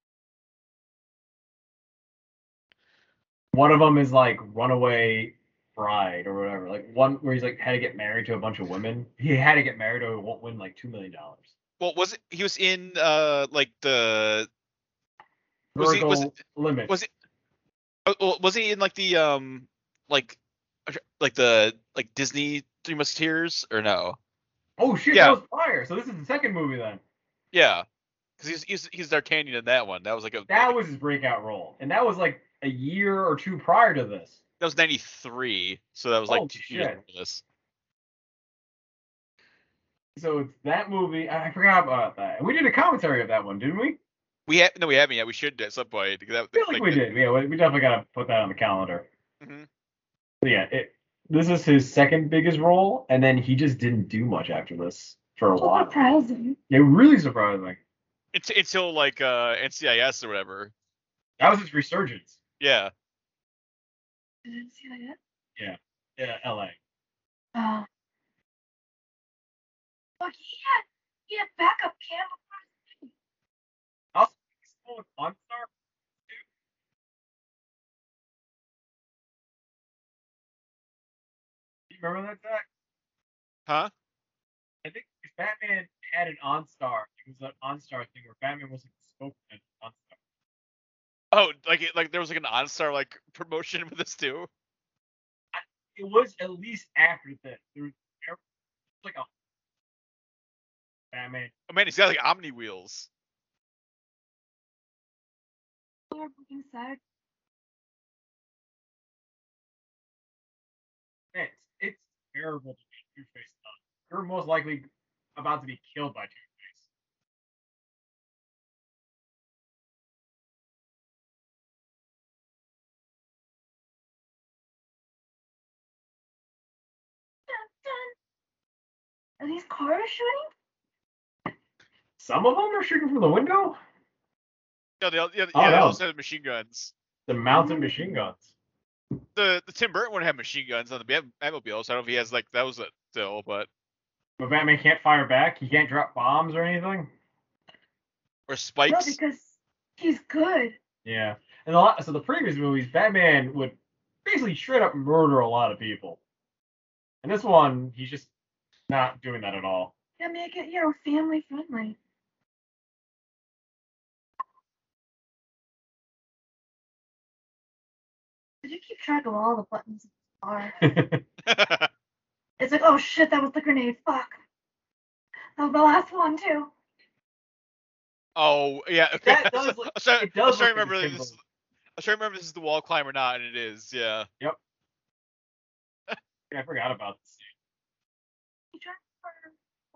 One of them is like Runaway Bride or whatever. Like one where he's like had to get married to a bunch of women. He had to get married or he won't win like two million dollars. Well, was it he was in uh like the Was he- Vertical was it- Limits. was it uh, well, was he in like the um like like the like Disney Three Musketeers or no? Oh shit, Yeah. that was fire. So this is the second movie then. Yeah, because he's he's he's D'Artagnan in that one. That was like a That like, was his breakout role, and that was like a year or two prior to this. that was ninety-three, so that was like Oh, two years shit. before this. So it's that movie. I I forgot about that. And we did a commentary of that one, didn't we? We have no, we haven't yet. We should at some point. That, I feel like, like, we did. Yeah, we we definitely gotta put that on the calendar. Mm-hmm. But yeah, it, this is his second biggest role, and then he just didn't do much after this for a So while. surprising. Yeah, really surprising. It's, until like uh, N C I S or whatever. That was his resurgence. Yeah. I didn't see that yet. Yeah, yeah, L A. Oh. Look, he had he had backup cam before his movie. Also, he's still a OnStar. Do you remember that, Zach? Huh? I think because Batman had an OnStar. It was an OnStar thing where Batman wasn't the spokesman for OnStar. Oh, like it, like there was like an OnStar like promotion with this too. It was at least after this. There was, there was like a Batman. Oh man, he's got like Omni wheels. Or booking side. It's it's terrible to be Two-Face stuff. You're most likely about to be killed by Two-Face. Dun, dun. Are these cars shooting? Some of them are shooting from the window. Yeah, they, all- yeah, Oh, yeah, they no. also have machine guns. The mounted machine guns. The the Tim Burton one had machine guns on the Bat- Batmobile, so I don't know if he has like that was it still, but But Batman can't fire back. He can't drop bombs or anything. or No, spikes. because he's good. Yeah, and a lot. So the previous movies, Batman would basically straight up murder a lot of people. And this one, he's just not doing that at all. Yeah, make it, you know, family friendly. Did you keep track of all the buttons in the car? It's like, oh shit, that was the grenade. Fuck. That was the last one too. Oh yeah, okay. That does I was look- trying, it I was does trying to look like remember a this. symbol. I was trying to remember if this is the wall climb or not, and it is. Yeah. Yep. I forgot about this. You tried for-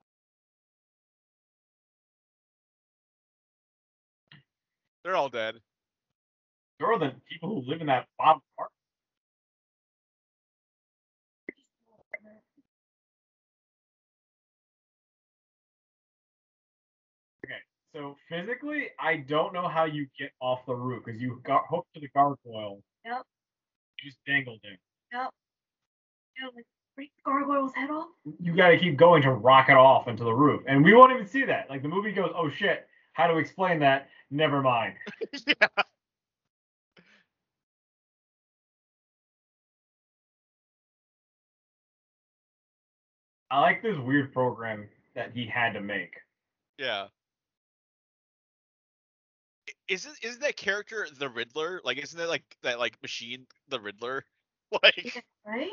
They're all dead. There are the people who live in that bottom part. Okay, so physically, I don't know how you get off the roof because you got hooked to the gargoyle. Yep. You just dangled there. Yep. You know, like break the gargoyle's head off. You got to keep going to rocket off into the roof, and we won't even see that. Like the movie goes, "Oh shit, how to explain that? Never mind." Yeah. I like this weird program that he had to make. Yeah. I- Isn't isn't that character the Riddler? Like, isn't that like that like machine the Riddler? Like, Right?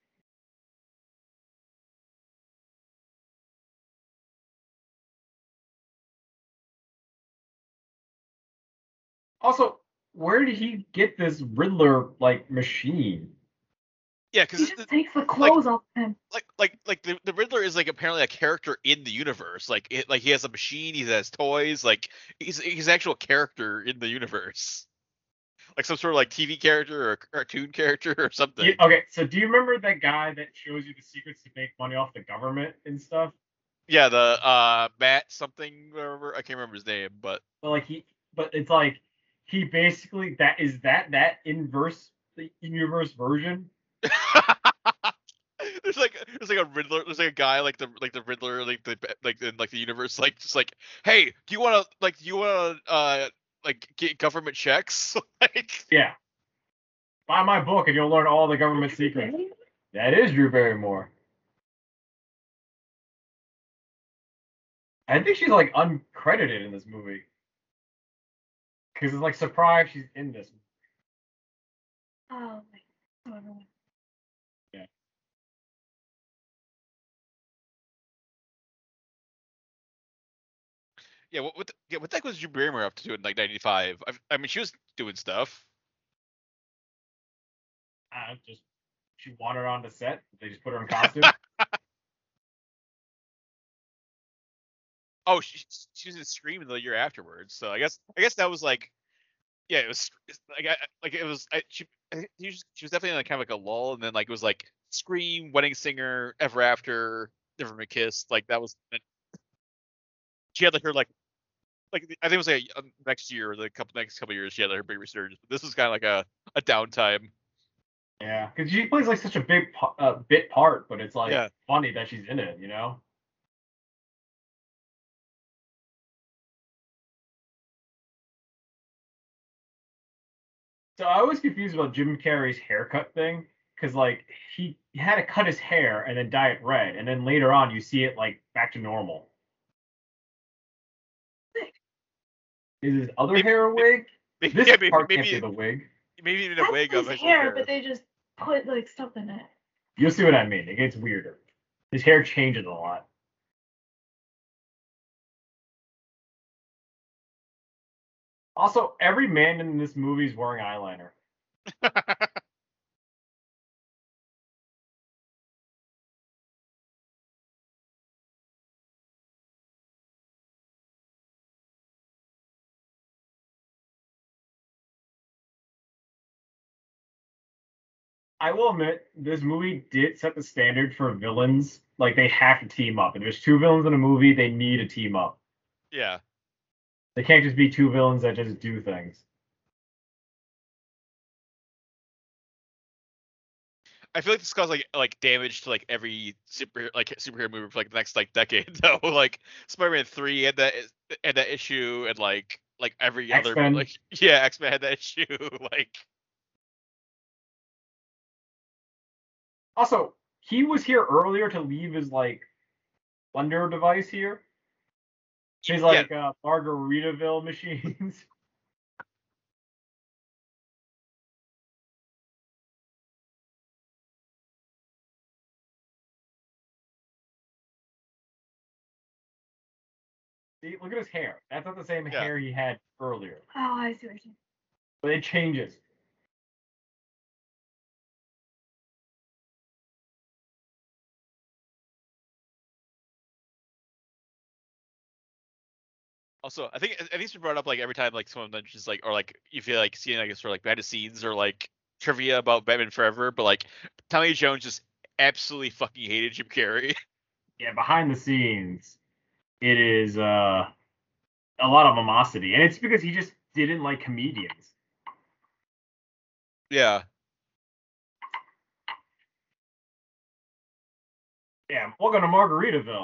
Also, where did he get this Riddler like machine? yeah, He because just takes the clothes off him. like like like the, the Riddler is like apparently a character in the universe. Like it like he has a machine, he has toys, like he's he's an actual character in the universe. Like some sort of like T V character or cartoon character or something. You- okay, so do you remember that guy that shows you the secrets to make money off the government and stuff? Yeah, the uh Matt something whatever, I can't remember his name, but But like he, but it's like he basically that is that that inverse the universe version. there's like there's like a Riddler, there's like a guy like the like the Riddler like the like in like the universe like just like, hey, do you want to like do you want to uh like get government checks? Like Yeah. Buy my book and you'll learn all the government secrets. That is Drew Barrymore. I think she's like uncredited in this movie. Because it's like surprise she's in this. Oh my god. Yeah. yeah, what what the, yeah, what the heck was Drew Barrymore up to in like ninety-five? I, I mean, she was doing stuff. Uh, just she wandered onto set. They just put her in costume. Oh, she she was in Scream the year afterwards. So I guess I guess that was like, yeah, it was it's like I, like it was I, she I think she was, she was definitely like kind of like a lull, and then like it was like Scream, Wedding Singer, Ever After, Never Been Kissed. Like that was she had like her like like I think it was like uh, next year, or the couple next couple years, she had like her big resurgence. But this was kind of like a a downtime. Yeah, because she plays like such a big pa- uh, bit part, but it's like Yeah. funny that she's in it, you know? So I was confused about Jim Carrey's haircut thing, because like he, he had to cut his hair and then dye it red, and then later on you see it like back to normal. Is his other Maybe, hair a wig? maybe, This yeah, maybe part can't be maybe the wig. maybe even a That's wig his of his hair, hair. but they just put like stuff in it. You'll see what I mean. It gets weirder. His hair changes a lot. Also, every man in this movie is wearing eyeliner. I will admit, this movie did set the standard for villains. Like, they have to team up. If there's two villains in a movie, they need to team up. Yeah. They can't just be two villains that just do things. I feel like this caused like like damage to like every super like superhero movie for like the next like decade though. Like Spider-Man three had that had that issue, and like like every other X-Men. like yeah, X-Men had that issue. Like Also, he was here earlier to leave his, like, Wonder device here. His, yeah, like, uh, Margaritaville machines. See, look at his hair. That's not the same yeah. hair he had earlier. Oh, I see what you're saying. But it changes. Also, I think I think it's been brought up like every time like someone mentions like or like you feel like seeing like sort of like behind the scenes or like trivia about Batman Forever, but like Tommy Jones just absolutely fucking hated Jim Carrey. Yeah, behind the scenes, it is uh, a lot of animosity. And it's because he just didn't like comedians. Yeah. Yeah, welcome to Margaritaville.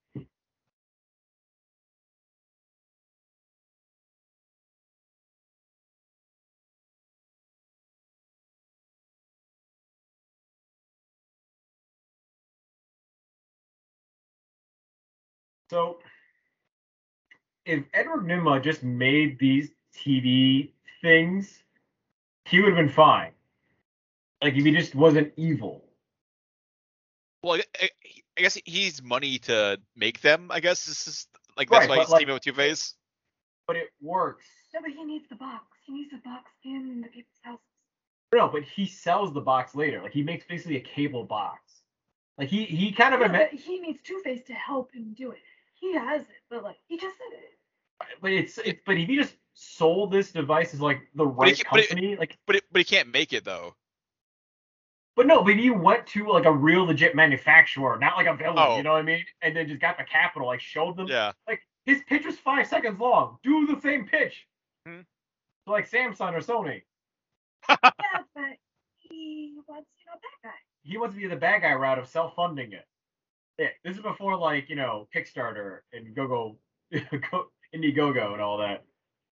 So, if Edward Nima just made these T V things, he would have been fine. Like, if he just wasn't evil. Well, I, I guess he's money to make them. I guess this is like that's Right, why but he's like, teaming with Two Face. but it works. No, but he needs the box. He needs the box in the people's houses. No, but he sells the box later. Like, he makes basically a cable box. Like, he, he kind of Yeah, admit, but he needs Two Face to help him do it. He has it, but like he just said it. but it's, it's but if he just sold this device as like the But he, right ca- but, it, company, like, but, it, but he can't make it though. but no, but if you went to like a real legit manufacturer, not like a villain, Oh. you know what I mean? And then just got the capital, like showed them, Yeah. like his pitch was five seconds long. Do the same pitch. Hmm. So, like Samsung or Sony. Yeah, but he wants, you know, that guy. He wants to be the bad guy route of self-funding it. Yeah, this is before like you know Kickstarter and GoGo, Go, Indiegogo and all that.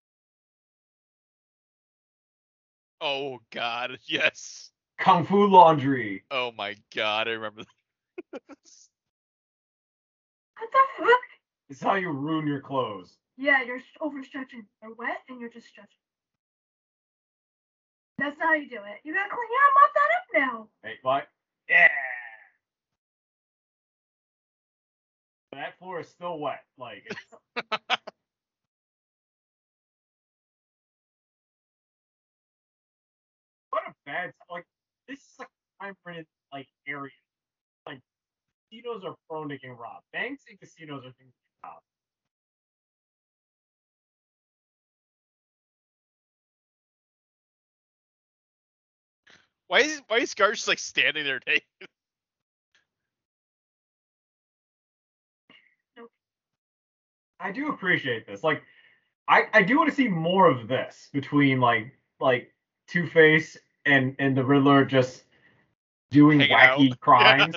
Oh God, yes. Kung Fu Laundry. Oh my God, I remember this. What the fuck? This is how you ruin your clothes. Yeah, you're overstretching. They're wet and you're just stretching. That's not how you do it. You gotta clean. Yeah, mop that up now. Hey, what? Yeah. That floor is still wet. Like, it's, what a bad like. This is like time printed like area. Like casinos are prone to getting robbed. Banks and casinos are things to get robbed. Why is why is Scar just like standing there taking? I do appreciate this. Like, I, I do want to see more of this between like like Two Face and and the Riddler just doing Hanging wacky out. crimes.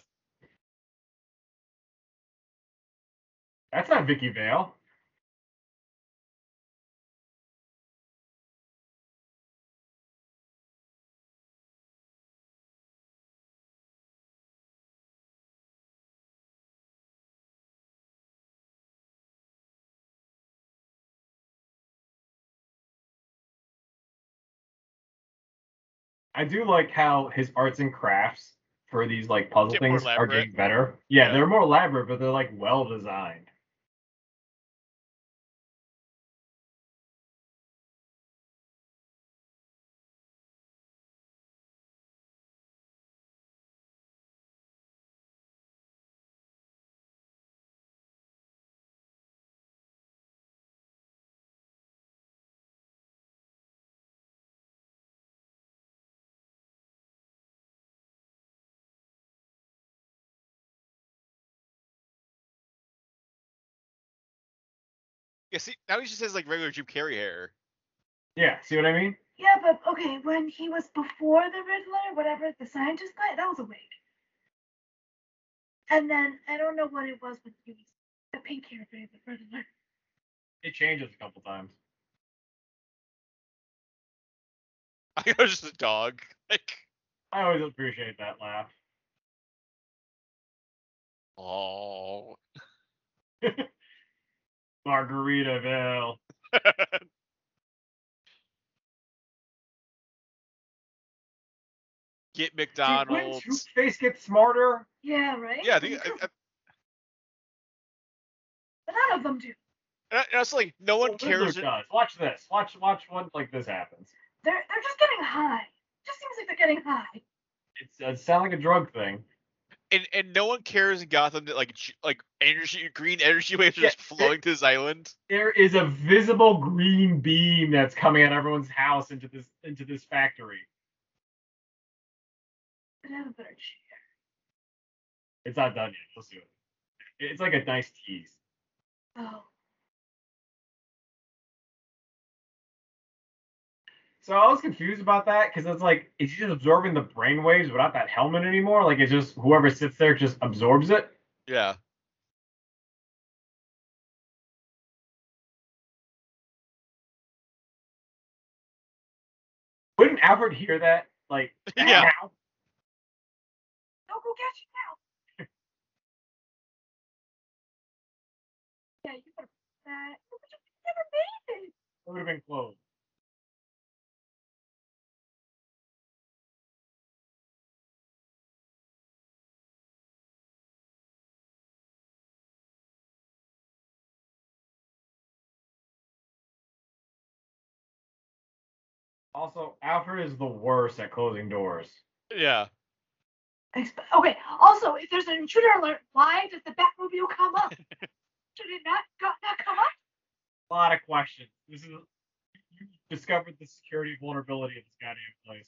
That's not Vicky Vale. I do like how his arts and crafts for these like puzzle Get more things are elaborate. getting better. Yeah, Yeah. they're more elaborate, but they're like well designed. Yeah, see, now he just has like regular Jim Carrey hair. Yeah, see what I mean? Yeah, but okay, when he was before the Riddler, whatever, the scientist guy, that was a wig. And then I don't know what it was when he was the pink hair guy, the Riddler. It changes a couple times. I was just a dog. Like, I always appreciate that laugh. oh. Margaritaville. Get Dude, when McDonald's. Two-Face gets smarter, Yeah, right? Yeah, I think. I, I, But none of them do. and I- and it's like no one the Riddler cares. does. Watch this. Watch watch one like this happens. They're they're just getting high. It just seems like they're getting high. It's it sounds like a drug thing. And and no one cares in Gotham that like j- like energy green energy waves are Yeah, just flowing to this island. There is a visible green beam that's coming at everyone's house into this into this factory. But I have a better chair. It's not done yet. Let's do it. It's like a nice tease. Oh. So I was confused about that because it's like it's just absorbing the brainwaves without that helmet anymore. Like it's just whoever sits there just absorbs it. Yeah. Wouldn't Alfred hear that? Like Yeah. now? Don't go catch it now. Yeah, you better put that. But you never made it. It would have been closed. Also, Alfred is the worst at closing doors. Yeah. Expe- Okay. Also, if there's an intruder alert, why does the Batmobile come up? Should it not go, not come up? A lot of questions. This is you discovered the security vulnerability of this goddamn place.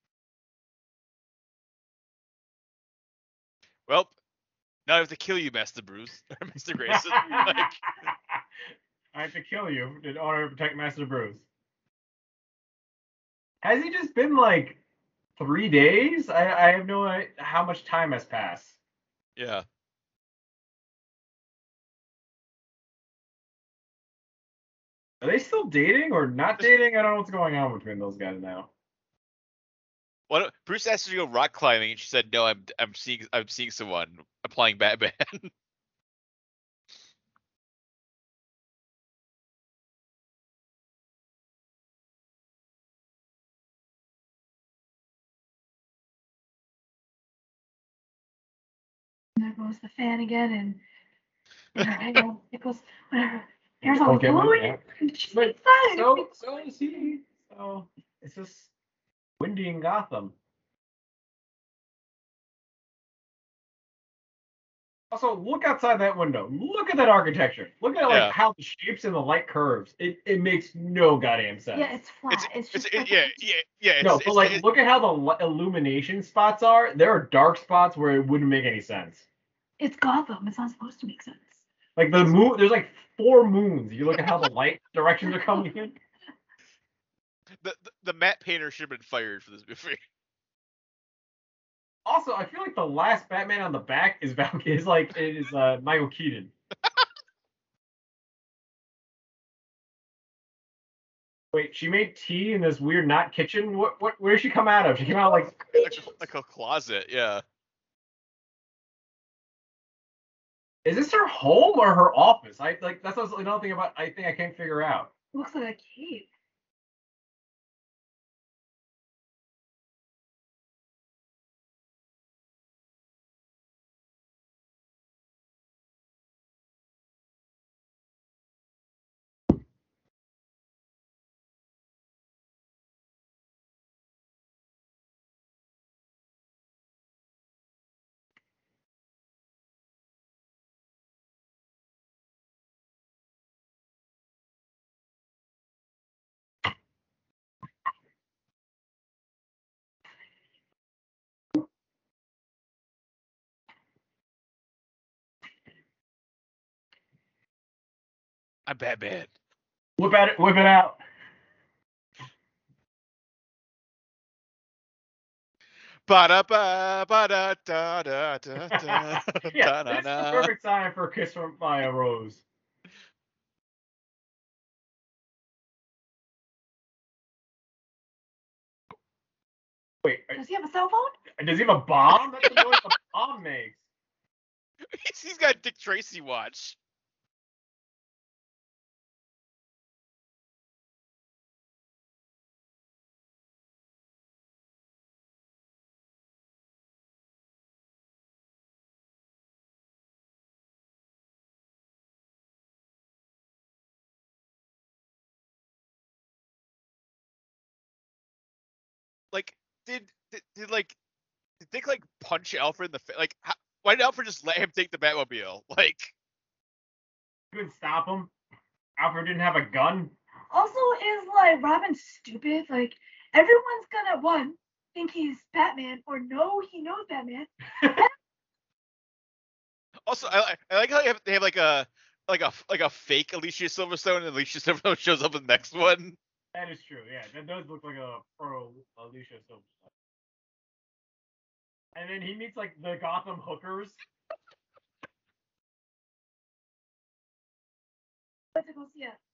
Well, now I have to kill you, Master Bruce or Mister Grayson. Like, I have to kill you in order to protect Master Bruce. Has he just been like three days? I, I have no idea how much time has passed. yeah. Are they still dating or not dating? I don't know what's going on between those guys now. Well, Bruce asked her to go rock climbing, and she said, "No, I'm I'm seeing I'm seeing someone applying Batman." And there goes the fan again, and whatever. I know it goes whatever. Here's all Don't the get one, blue, yeah. and she's But inside. so so is he. So it's just windy in Gotham. Also, look outside that window. Look at that architecture. Look at like Yeah. how the shapes and the light curves. It it makes no goddamn sense. Yeah, it's flat. It's It's, it's just it, like yeah yeah yeah. It's, no, it's, but like it- look at how the li- illumination spots are. There are dark spots where it wouldn't make any sense. it's Gotham. It's not supposed to make sense. Like the moon, there's like four moons. If you look at how the light directions are coming in. the, the the matte painter should have been fired for this movie. Also, I feel like the last Batman on the back is Val is like is uh, Michael Keaton. Wait, she made tea in this weird not kitchen. What what? Where did she come out of? She came out like like, like a closet, yeah. Is this her home or her office? I like that's another thing about I think I can't figure out. Looks like a cave. I'm Batman. Whip at it, whip it out. Ba da ba ba da da da da da Yeah, da this is the da. perfect time for a kiss from by a rose. Wait, Does he have a cell phone? does he have a bomb? That's the noise a bomb makes. He's, he's got a Dick Tracy watch. Like, did did, did like did Dick like punch Alfred in the face? Like, how, why did Alfred just let him take the Batmobile? Like, Couldn't stop him. Alfred didn't have a gun. Also, is like Robin stupid? Like everyone's gonna one think he's Batman or know he knows Batman. also I, I like how they have, they have like a like a like a fake Alicia Silverstone, and Alicia Silverstone shows up in the next one. That is true. Yeah, that does look like a pro Alicia Silverstone. And then he meets like the Gotham hookers. Let's go see it.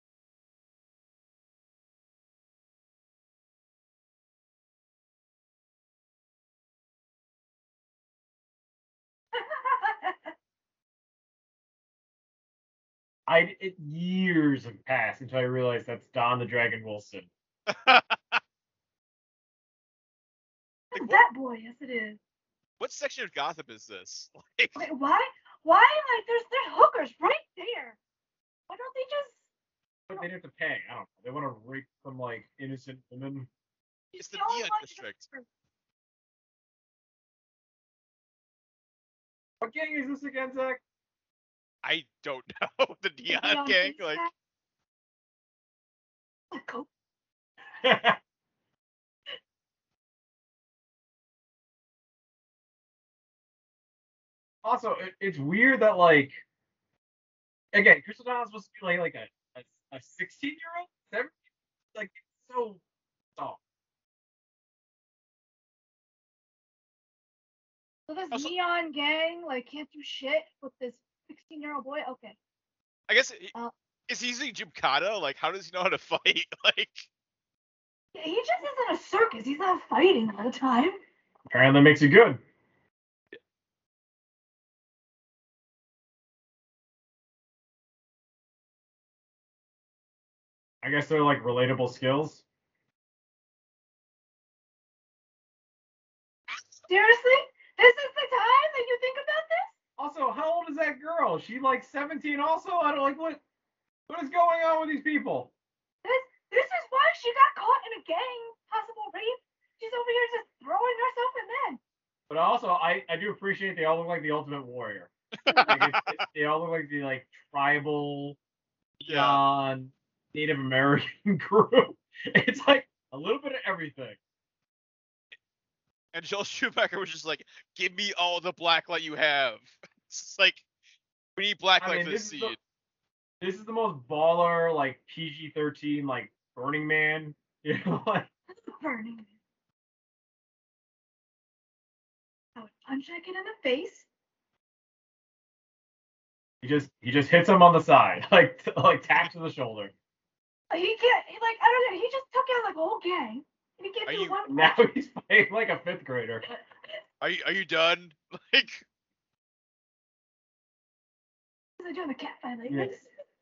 I it, years have passed until I realized that's Don the Dragon Wilson. Like, That's what, Batboy, yes it is. what section of Gotham is this? Like, Wait, why? Why? Like, there's there's hookers right there. Why don't they just? But they'd have to pay. I don't know. They want to rape some like innocent women. it's the the only Neon one District. hookers. What gang is this again, Zach? I don't know. The Neon Neon Gang. Face Like, Pack? Like, coke. Also, it, it's weird that like again, Crystal Donald's supposed to be like like a a, a sixteen year old, seventeen, like it's so soft. So this Also- neon gang like can't do shit with this sixteen year old boy. Okay. I guess he- Uh, is he using Gymkhana? Like, how does he know how to fight? Like, He just is in a circus. He's not fighting all the time. Apparently, that makes you good. I guess they're like relatable skills. Seriously? This is the time that you think about this? Also, how old is that girl? She like seventeen. Also, I don't like what what is going on with these people. This this is why she got caught in a gang possible rape. She's over here just throwing herself in men. But also, I I do appreciate they all look like the Ultimate Warrior. Like it's, it, they all look like the like tribal, Yeah. neon, Native American group. It's like a little bit of everything. And Joel Schumacher was just like, "Give me all the blacklight you have." It's just like, we need blacklight I mean, for this this is the scene. this is the most baller like P G thirteen like Burning Man. You know, like Burning Man. I would punch that kid in the face. he just he just hits him on the side, like like taps to the shoulder. Like, he can't. He like I don't know. He just took out like a whole gang. And he can't Are do you- one Now punch. he's fighting like a fifth grader. Are you are you done? Like, He's doing the cat fight like Yeah. this.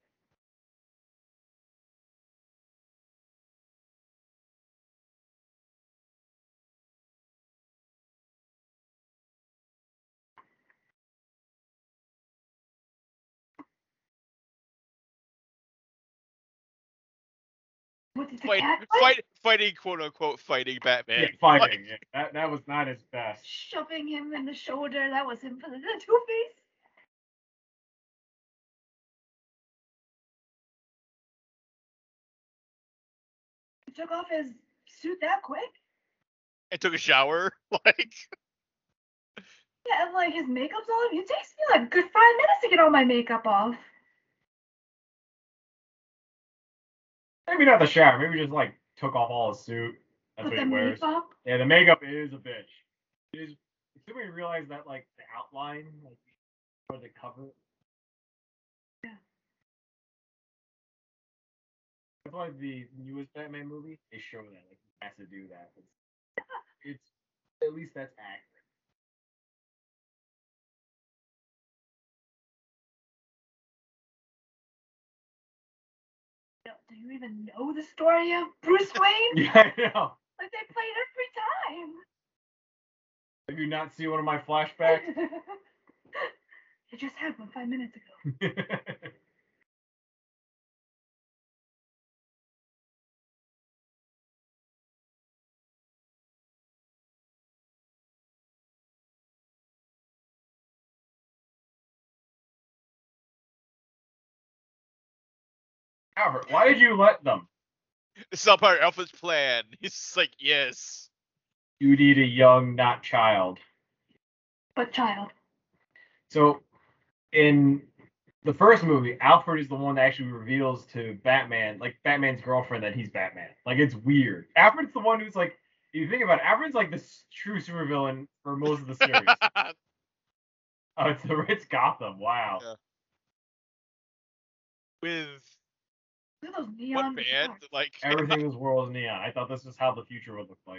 What did the fight, cat fight? fight, fighting, quote unquote, fighting Batman. Yeah, fighting. Yeah, that that was not his best. Shoving him in the shoulder. That was him for the, the Two Face. He took off his suit that quick. And took a shower. Like, Yeah, and like his makeup's all. It takes me like a good five minutes to get all my makeup off. Maybe not the shower. Maybe just like took off all his suit. That's With what the he wears. makeup. Yeah, the makeup is a bitch. It is. Assuming you realize that like the outline, like for the cover. Yeah. That's why the newest Batman movie they show that like he has to do that. It's, it's at least that's accurate. Do you even know the story of Bruce Wayne? Yeah, I know. Like they play it every time. Have you not seen one of my flashbacks? It just happened five minutes ago. Albert, why did you let them? this is all part of Alpha's plan. He's just like, yes. You need a young, not child. But child. So, in the first movie, Alfred is the one that actually reveals to Batman, like Batman's girlfriend, that he's Batman. Like it's weird. Alfred's the one who's like, if you think about it, Alfred's like the s- true supervillain for most of the series. Oh, it's the it's Gotham. Wow. Yeah. With Look at those what neon band? cars. Like, Everything in this world is neon. I thought this was how the future would look like.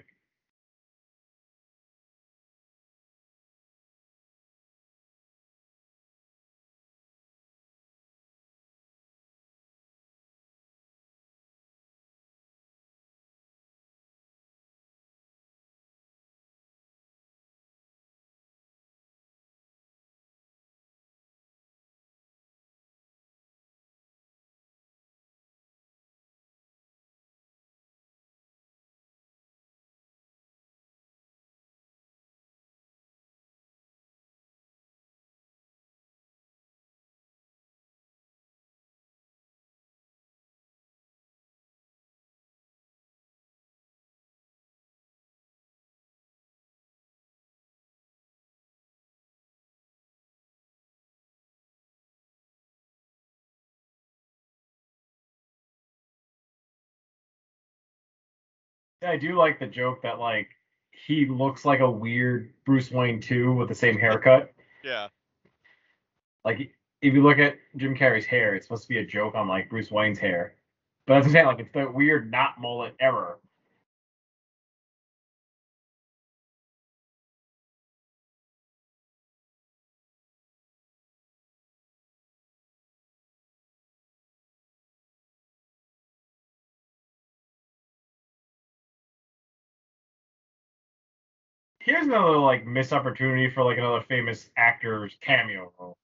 Yeah, I do like the joke that like he looks like a weird Bruce Wayne too with the same haircut. yeah. Like if you look at Jim Carrey's hair, it's supposed to be a joke on like Bruce Wayne's hair. But that's what I'm saying, like it's the weird not mullet error. Here's another like missed opportunity for like another famous actor's cameo role.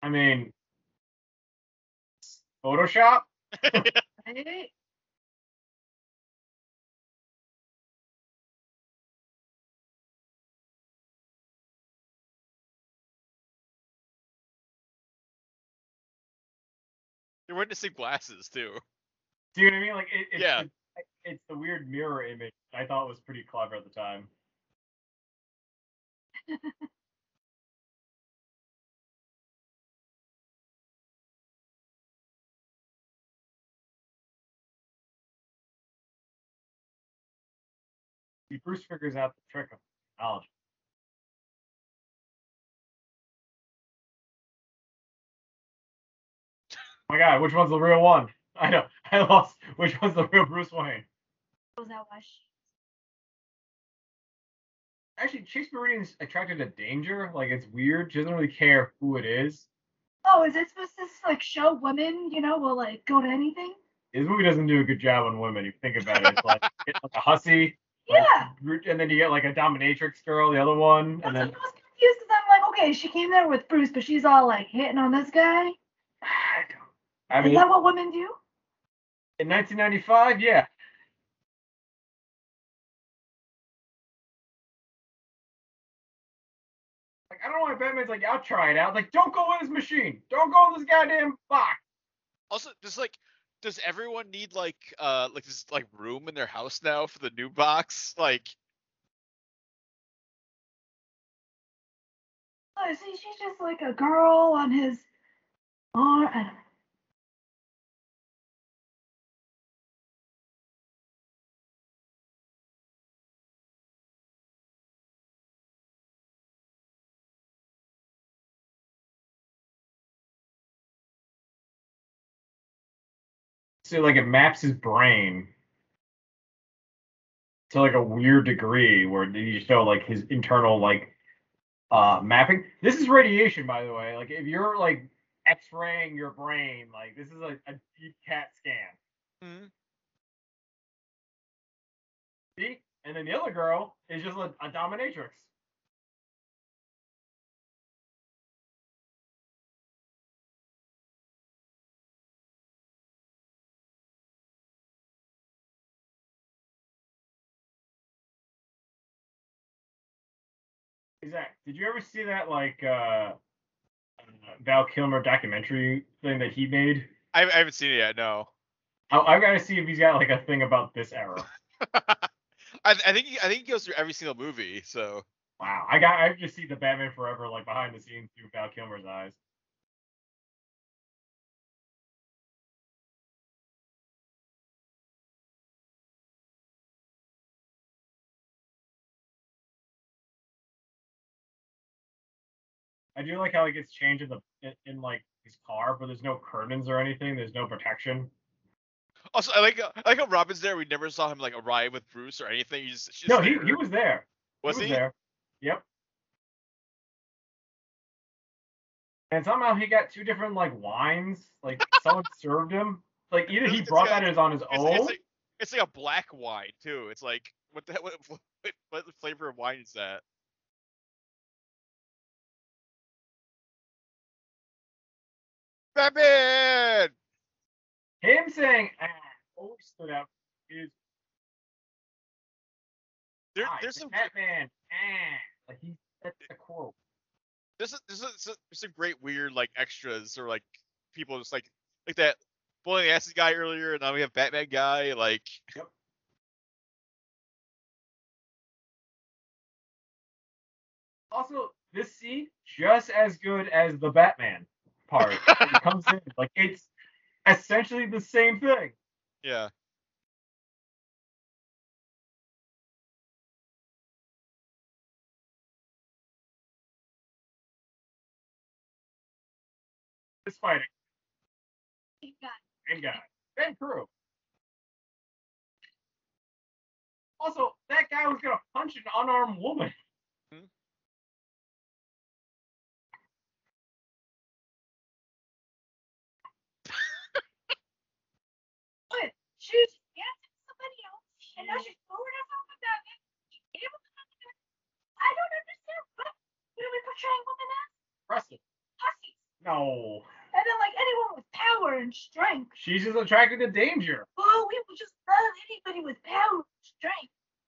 I mean, Photoshop. Right? You're wearing the same glasses too. Do you know what I mean? Like it, it's Yeah. the, it's the weird mirror image I thought was pretty clever at the time. See, Bruce figures out the trick of technology. Oh my God, which one's the real one? I know. I lost. Which one's the real Bruce Wayne? Was that why she? Actually, Chase Meridian's attracted to danger. Like it's weird. She doesn't really care who it is. Oh, is it supposed to like show women, you know, will like go to anything? This movie doesn't do a good job on women. If you think about it, it's like, it's like a hussy. Yeah. Like, and then you get like a dominatrix girl, the other one, That's and then what I was confused because I'm like, okay, she came there with Bruce, but she's all like hitting on this guy. I don't. I Is mean, that what women do? in nineteen ninety-five, yeah. Like I don't know why Batman's like, I'll try it out. Like, don't go in this machine. Don't go in this goddamn box. Also, does like does everyone need like uh like this like room in their house now for the new box? Like Oh, see, she's just like a girl on his arm. I don't know. So like it maps his brain to like a weird degree where you show like his internal like uh mapping. This is radiation, by the way. Like if you're like X-raying your brain, like this is a, a deep CAT scan. mm-hmm. See? And then the other girl is just a, a dominatrix. Exactly. Did you ever see that like uh Val Kilmer documentary thing that he made? I, I haven't seen it yet. No. I, I gotta see if he's got like a thing about this era. I, I think he, I think he goes through every single movie. So Wow, I got I just see the Batman Forever like behind the scenes through Val Kilmer's eyes. I do like how he gets changed in the in, in like his car, but there's no curtains or anything. There's no protection. also I like I like how Robin's there. We never saw him like arrive with Bruce or anything. He's just, just No, he there. he was there. Was he was he? there. Yep. And somehow he got two different like wines. Like someone served him. Like either he It's brought got- that as on his It's, own. it's like it's like a black wine too. It's like what the what, what, what flavor of wine is that? Batman. Him saying ah always stood out is There, ah, there's it's some Batman. Ah, like he that's the quote. there's a, there's, a, there's some great weird like extras or like people just like like that bowling acid guy earlier, and now we have Batman guy. Like Yep. Also, this scene just as good as the Batman part. It comes in like it's essentially the same thing. yeah, This fighting, Thank God. same guy, same crew. Also, that guy was gonna punch an unarmed woman. Hmm? But she's dancing with somebody else, and now she's throwing herself with that. She's able to do it. I don't understand. What, what are we portraying women as? Impressive. Hussies. No. power and strength. She's just attracted to danger. Oh, we would just love anybody with power and strength.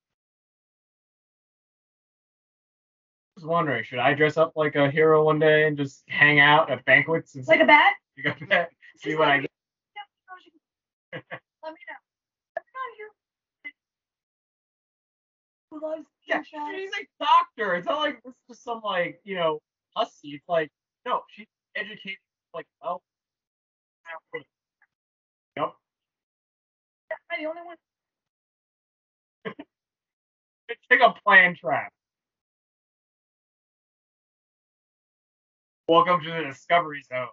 I was wondering, should I dress up like a hero one day and just hang out at banquets and Like a bat? you got that? See Just what let I me- get. Let me know. Let me know you. Who loves Yeah, gunshots. she's a doctor. It's not like this is just some like, you know, hussy. It's like, no, she's educated like well. Yep. Am I the only one? Take a plan trap. Welcome to the Discovery Zone.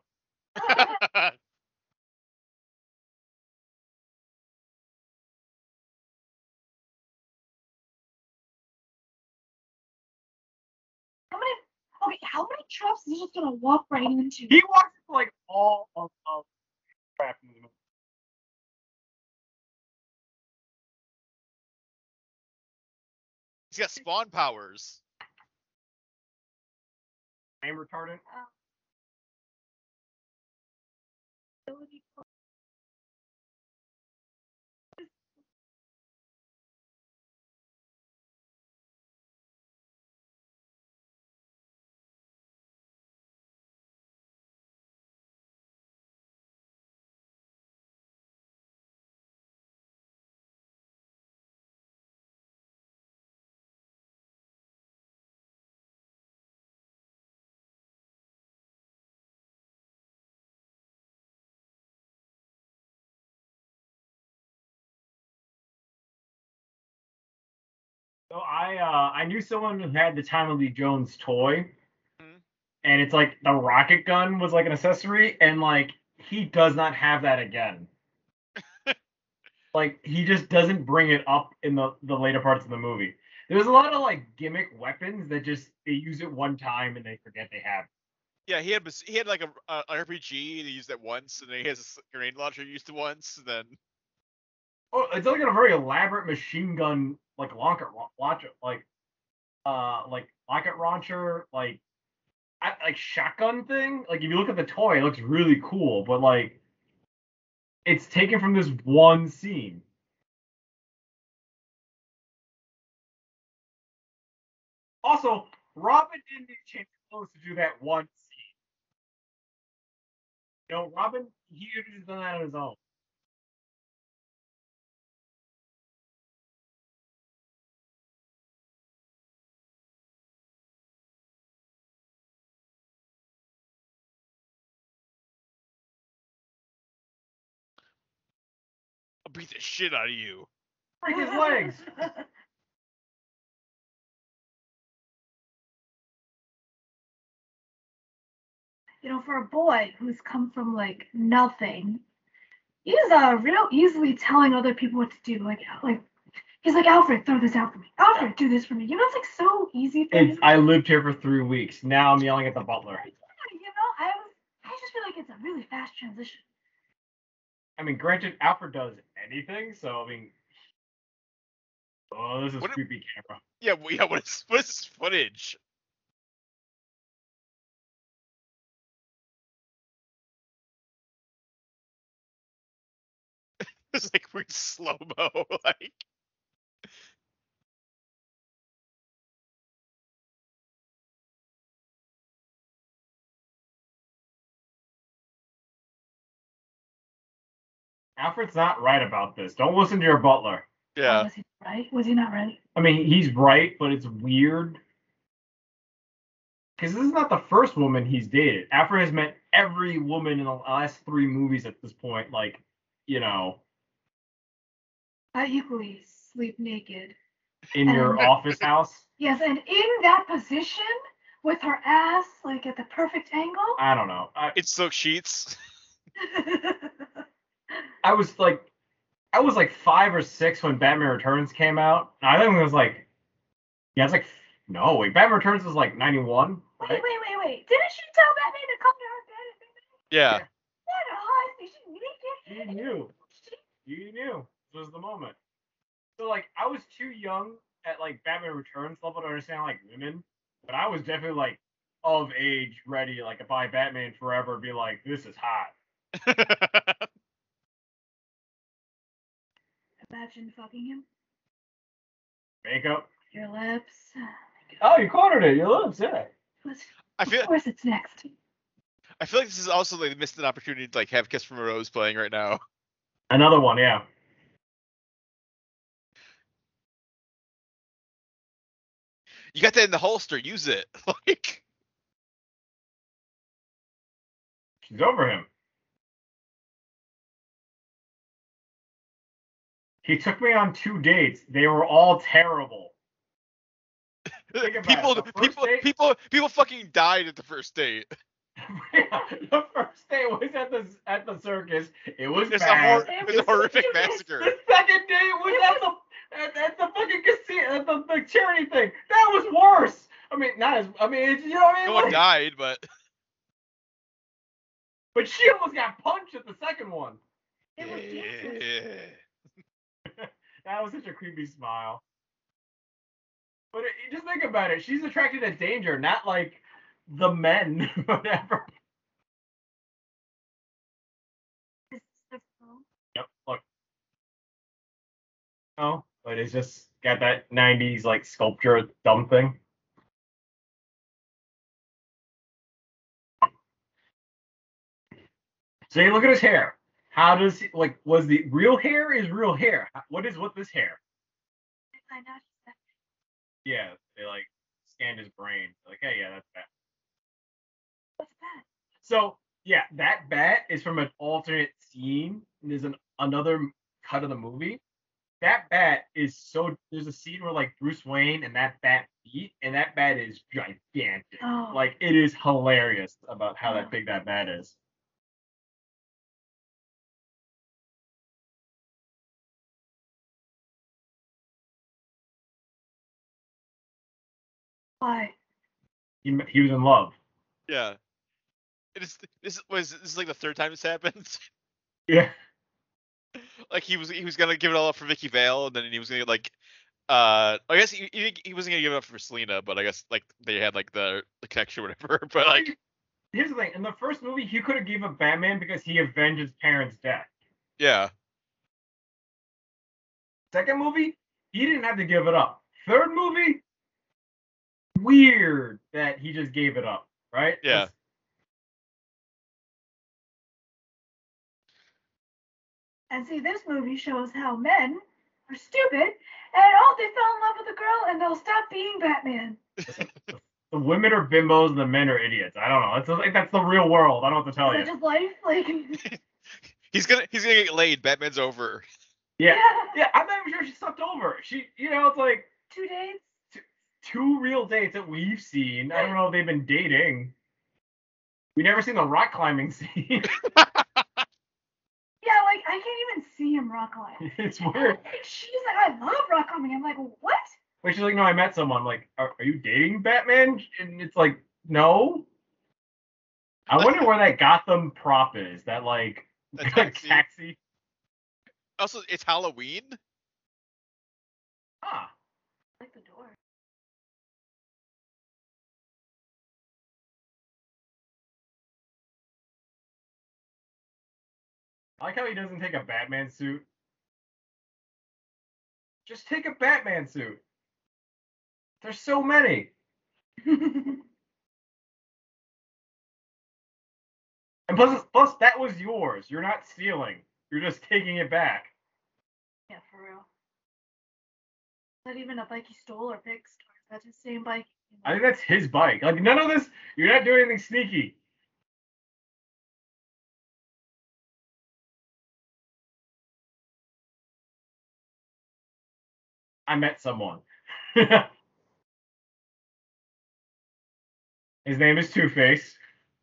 How many? Okay, how many traps is he just gonna walk right into? He walks into like all of, of crap in the movie. He's got spawn powers. Flame retardant. Uh, ability for- So I uh I knew someone who had the Tommy Lee Jones toy, Mhm. and it's like the rocket gun was like an accessory, and like he does not have that again. Like he just doesn't bring it up in the the later parts of the movie. There's a lot of like gimmick weapons that just they use it one time and they forget they have. Yeah, he had he had like a, a an R P G and he used it once, and then he has a s- grenade launcher he used it once, and then Oh, it's like a very elaborate machine gun, like rocket launcher, like uh, like rocket launcher, like I, like shotgun thing. Like if you look at the toy, it looks really cool, but like it's taken from this one scene. Also, Robin didn't need to change clothes to do that one scene. You know, Robin, he could have just done that on his own. I'll beat the shit out of you. Break his legs. You know, for a boy who's come from like nothing, he's uh real easily telling other people what to do. Like, like he's like, Alfred, throw this out for me. Alfred, do this for me. You know, it's like so easy for It's him. I lived here for three weeks. Now I'm yelling at the butler. You know, I was, I just feel like it's a really fast transition. I mean, granted, Alfred does anything, so I mean, oh, this is What- creepy camera. Yeah, well, yeah. What is what is this footage? It's like weird slow mo, like. Alfred's not right about this. Don't listen to your butler. Oh, Yeah. was he right? Was he not right? I mean, he's right, but it's weird. Because this is not the first woman he's dated. Alfred has met every woman in the last three movies at this point. Like, you know, I equally sleep naked. in your Um, office house. Yes, and in that position, with her ass like at the perfect angle. I don't know. I, It's silk sheets. I was like, I was like five or six when Batman Returns came out. I think it was like, yeah, it's like, no, wait, Batman Returns was like ninety-one, Wait, right? wait, wait, wait. Didn't she tell Batman to come to her bed? And Yeah. what a high she naked. He knew. You knew. This was the moment. So like I was too young at like Batman Returns level to understand like women, but I was definitely like of age, ready, like to buy Batman Forever, be like, this is hot. imagine fucking him? Makeup. Your lips. Oh, you cornered it. Your lips, yeah. I Of feel course, it's next. I feel like this is also like missed an opportunity to like have Kiss from a Rose playing right now. Another one, yeah. You got that in the holster. Use it. Like She's over him. He took me on two dates. They were all terrible. Think about people, it. The first people, date- people, people fucking died at the first date. Yeah, the first day was at the at the circus. It was It's a bad. hor- It it's a was horrific stupid. massacre. The second date was at the at, at the fucking casino, at the, the charity thing. That was worse. I mean, not as I mean, it's, you know what I mean? No one Like, died, but but she almost got punched at the second one. It was dangerous. yeah. That was such a creepy smile. But it, just think about it. She's attracted to danger, not like the men, whatever. This is the phone. Yep. Look. Oh, but it's just got that nineties like sculpture dumb thing. So you look at his hair. How does he, like was the real hair is real hair? What is with this hair? I know. Yeah, they like scanned his brain. Like, hey, yeah, that's bad. What's that? So yeah, that bat is from an alternate scene. And there's an another cut of the movie. That bat is so. There's a scene where like Bruce Wayne and that bat beat, and that bat is gigantic. Oh. Like it is hilarious about how Oh. that big that bat is. Why? He he was in love. Yeah. It is. This was. This is like the third time this happened. Yeah. Like he was. He was gonna give it all up for Vicky Vale, and then he was gonna like. Uh, I guess he, he he wasn't gonna give it up for Selena, but I guess like they had like the, the connection or whatever. But like, Here's the thing: in the first movie, he could have gave up Batman because he avenged his parents' death. yeah. Second movie, he didn't have to give it up. Third movie, weird that he just gave it up, right? Yeah. And see, this movie shows how men are stupid, and oh, they fell in love with a girl, and they'll stop being Batman. The women are bimbos and the men are idiots. I don't know. That's like that's the real world. I don't know what to tell Is you. that just life? Like, He's gonna he's gonna get laid. Batman's over. Yeah, yeah. I'm not even sure she sucked over. She, you know, it's like two dates. t- two real dates that we've seen. I don't know if they've been dating. We never seen the rock climbing scene. Yeah, like I can't even see him rock climb. It's weird. And she's like, I love rock climbing. I'm like, what? But she's like, no, I met someone. I'm like, are, are you dating Batman? And it's like, no. I wonder where that Gotham prop is. That like A taxi. taxi. Also, it's Halloween. Ah, I like the door. I like how he doesn't take a Batman suit. Just take a Batman suit. There's so many. And plus, plus that was yours. You're not stealing. You're just taking it back. Yeah, for real. Not even a bike he stole or fixed. Or that's his same bike. I think that's his bike. Like none of this. You're not doing anything sneaky. I met someone. His name is Two-Face.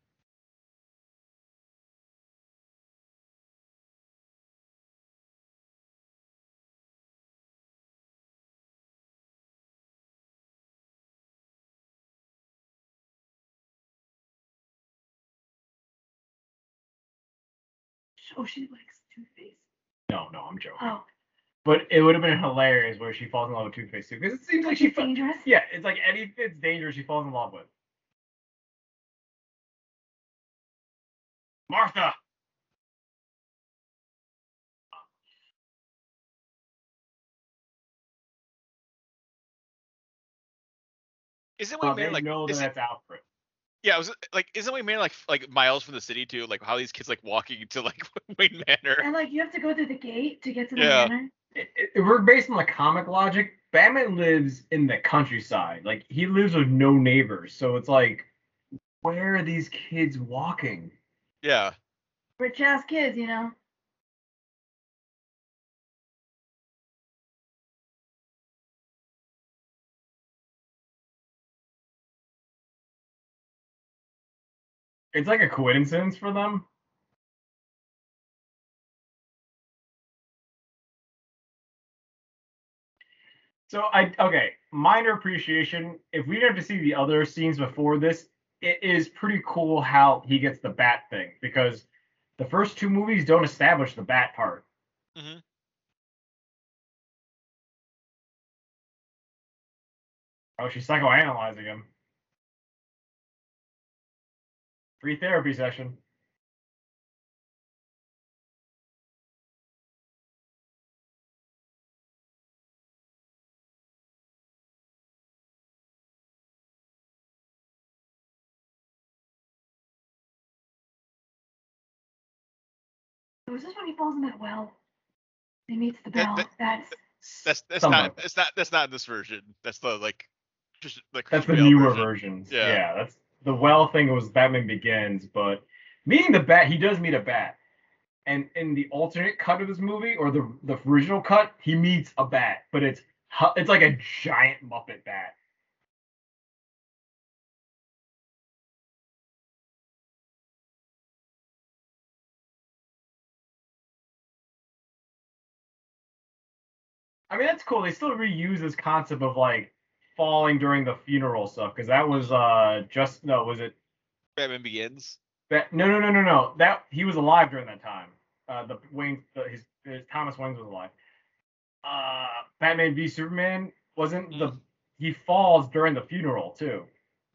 Oh, she likes Two Face. No, no, I'm joking. Oh, But it would have been hilarious where she falls in love with Two-Face too, because it seems like she. she's Fa- dangerous. yeah, it's like Eddie Fitz dangerous. She falls in love with Martha. Isn't Well, Wayne Manor they like? know that Is it, that's Alfred. yeah, I was like, isn't Wayne Manor like like miles from the city too? Like how these kids like walking to like Wayne Manor? And like you have to go through the gate to get to the Yeah. manor. It, it, if we're based on the comic logic, Batman lives in the countryside. Like he lives with no neighbors, so it's like, where are these kids walking? Yeah. Rich ass kids, you know. It's like a coincidence for them. So I okay, minor appreciation. If we didn't have to see the other scenes before this, it is pretty cool how he gets the bat thing because the first two movies don't establish the bat part. Mm-hmm. Oh, she's psychoanalyzing him. Free therapy session. Was this when he falls in that well? He meets the That, bell. that, That's that's that's Something not like that. it's not that's not in this version. That's the like just like That's the Christian Bale newer version. versions. Yeah. Yeah, that's the well thing was Batman Begins, but meeting the bat, he does meet a bat. And in the alternate cut of this movie, or the the original cut, he meets a bat, but it's hu- it's like a giant Muppet bat. I mean, that's cool. They still reuse this concept of like falling during the funeral stuff because that was uh just no, was it Batman Begins. that? No, no, no, no, no. That he was alive during that time. Uh, the Wayne, the, his, his Thomas Wayne was alive. Uh, Batman v Superman wasn't the Mm. he falls during the funeral too.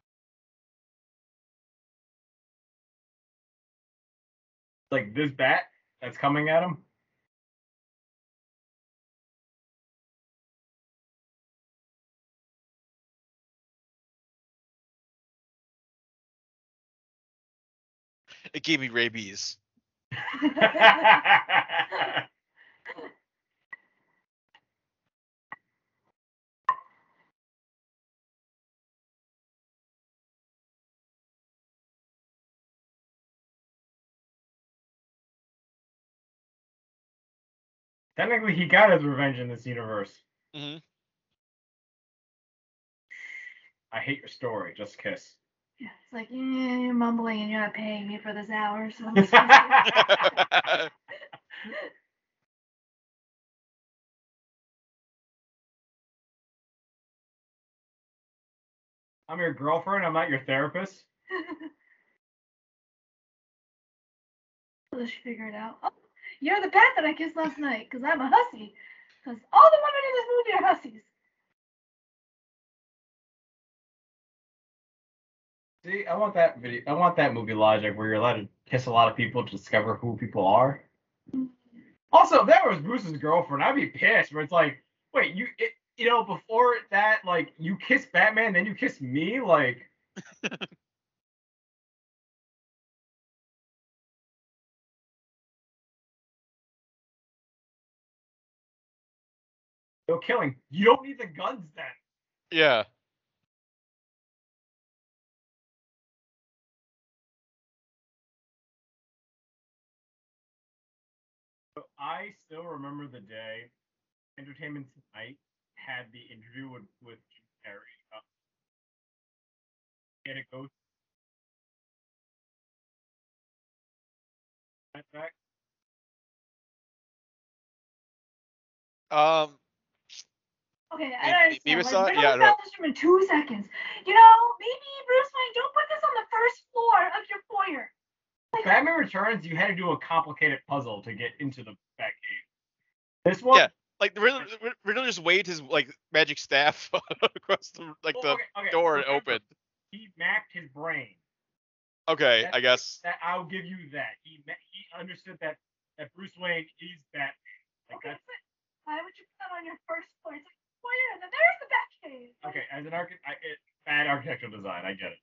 Like this bat that's coming at him. It gave me rabies. Technically, he got his revenge in this universe. Mm-hmm. I hate your story. Just kiss. yeah, it's like yeah, you're mumbling and you're not paying me for this hour, so I'm just gonna I'm your girlfriend. I'm not your therapist. Let's figure it out. Oh, you're the bat that I kissed last night, because I'm a hussy. Because all the women in this movie are hussies. See, I want that video. I want that movie logic where you're allowed to kiss a lot of people to discover who people are. Also, if that was Bruce's girlfriend, I'd be pissed. Where it's like, wait, you, it, you know, before that, like, you kiss Batman, then you kiss me, like. No killing. You don't need the guns then. Yeah. So I still remember the day Entertainment Tonight had the interview with with Jim Carrey. Uh, he had a ghost. Back. Um. Okay, I Maybe- don't understand. maybe Like, saw- we're gonna yeah, I don't- establish him in two seconds. You know, maybe Bruce Wayne, don't put this on the first floor of your foyer. Like, Batman Returns, you had to do a complicated puzzle to get into the Batcave. This one, Yeah. Like the Riddler, Riddler just waved his like magic staff across the like Well, the okay, okay, door and remember, opened. He mapped his brain. Okay, That- I guess. That I'll give you that. He ma- he understood that that Bruce Wayne is Batman. Like okay, that's but why would you put that on your first floor? It's like foyer, and then there's the Batcave. okay. As an architect, I, it, bad architectural design. I get it.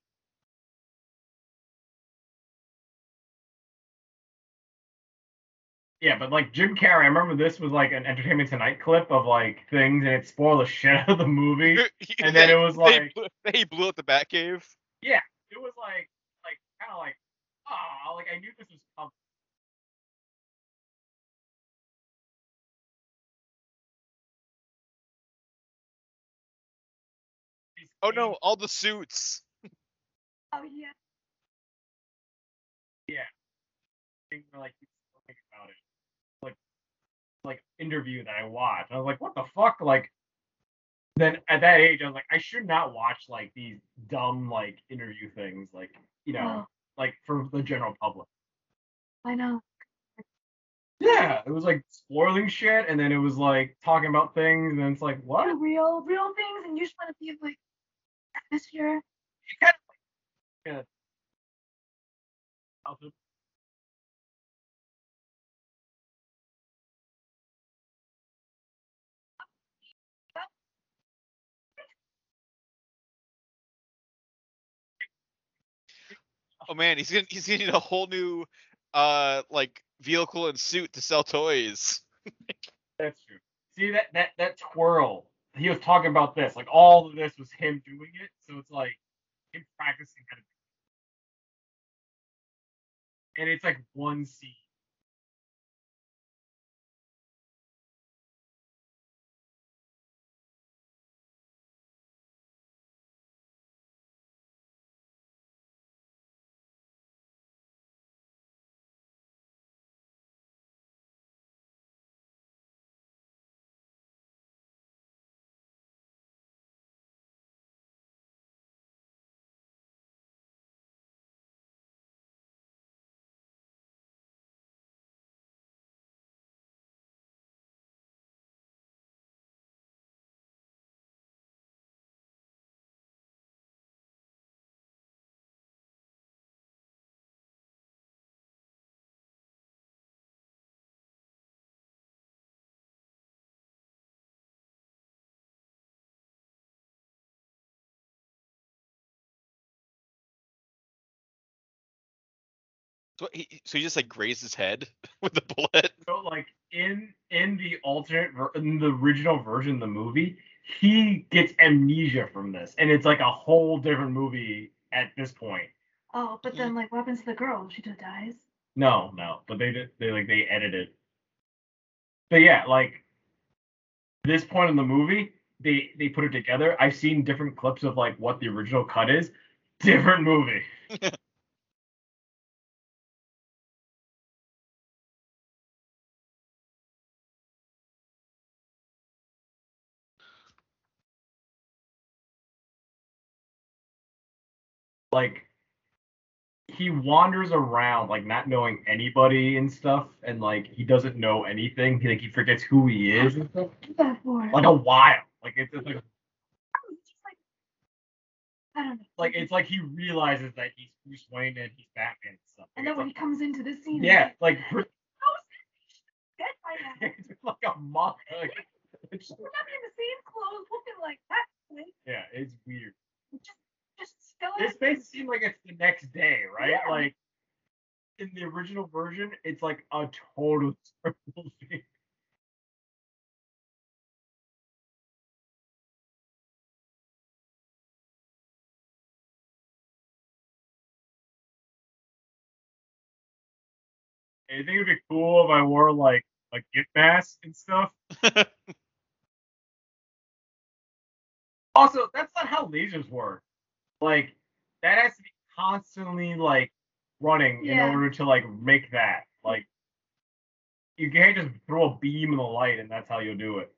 Yeah, but like Jim Carrey, I remember this was like an Entertainment Tonight clip of like things, and it spoiled the shit out of the movie. And then it was like, they blew, they blew up the Batcave. yeah, it was like, like kind of like, oh, like I knew this was coming. Oh no, all the suits. Oh yeah. Yeah, things were like think about it, like like interview that I watched. I was like, what the fuck, like. Then at that age, I was like, I should not watch like these dumb like interview things, like you know, Oh, like for the general public. I know. Yeah, it was like spoiling shit, and then it was like talking about things, and it's like, what? They're real, real things, and you just want to be like atmosphere. You kind of like, yeah. Oh man, he's gonna he's gonna need a whole new uh like vehicle and suit to sell toys. That's true. See that that that twirl. He was talking about this. Like all of this was him doing it. So it's like him practicing how to do it. And it's like one scene. So he so he just like grazed his head with the bullet. So like in in the alternate ver- in the original version of the movie, he gets amnesia from this. And it's like a whole different movie at this point. Oh, but then like what happens to the girl? She just dies. No, no. But they did they like they edited. But yeah, like this point in the movie, they they put it together. I've seen different clips of like what the original cut is. Different movie. Like he wanders around like not knowing anybody and stuff, and like he doesn't know anything. He, like he forgets who he is and stuff. Do that for? Like a while. Like it's just like It's just like I don't know. like it's like he realizes that he's Bruce Wayne and he's Batman and stuff. And then when he comes into this scene, it's Yeah, like, like for, oh, he's dead by now. it's like a month. Like, it's, We're not in the same clothes, looking like that. Like, yeah, it's weird. just, just still. This makes it seem like it's the next day, right? Yeah. Like in the original version, it's like a total circle thing. I think it'd be cool if I wore like a gift mask and stuff. Also, that's not how lasers work. Like that has to be constantly like running in Yeah. order to like make that. Like you can't just throw a beam in the light and that's how you'll do it.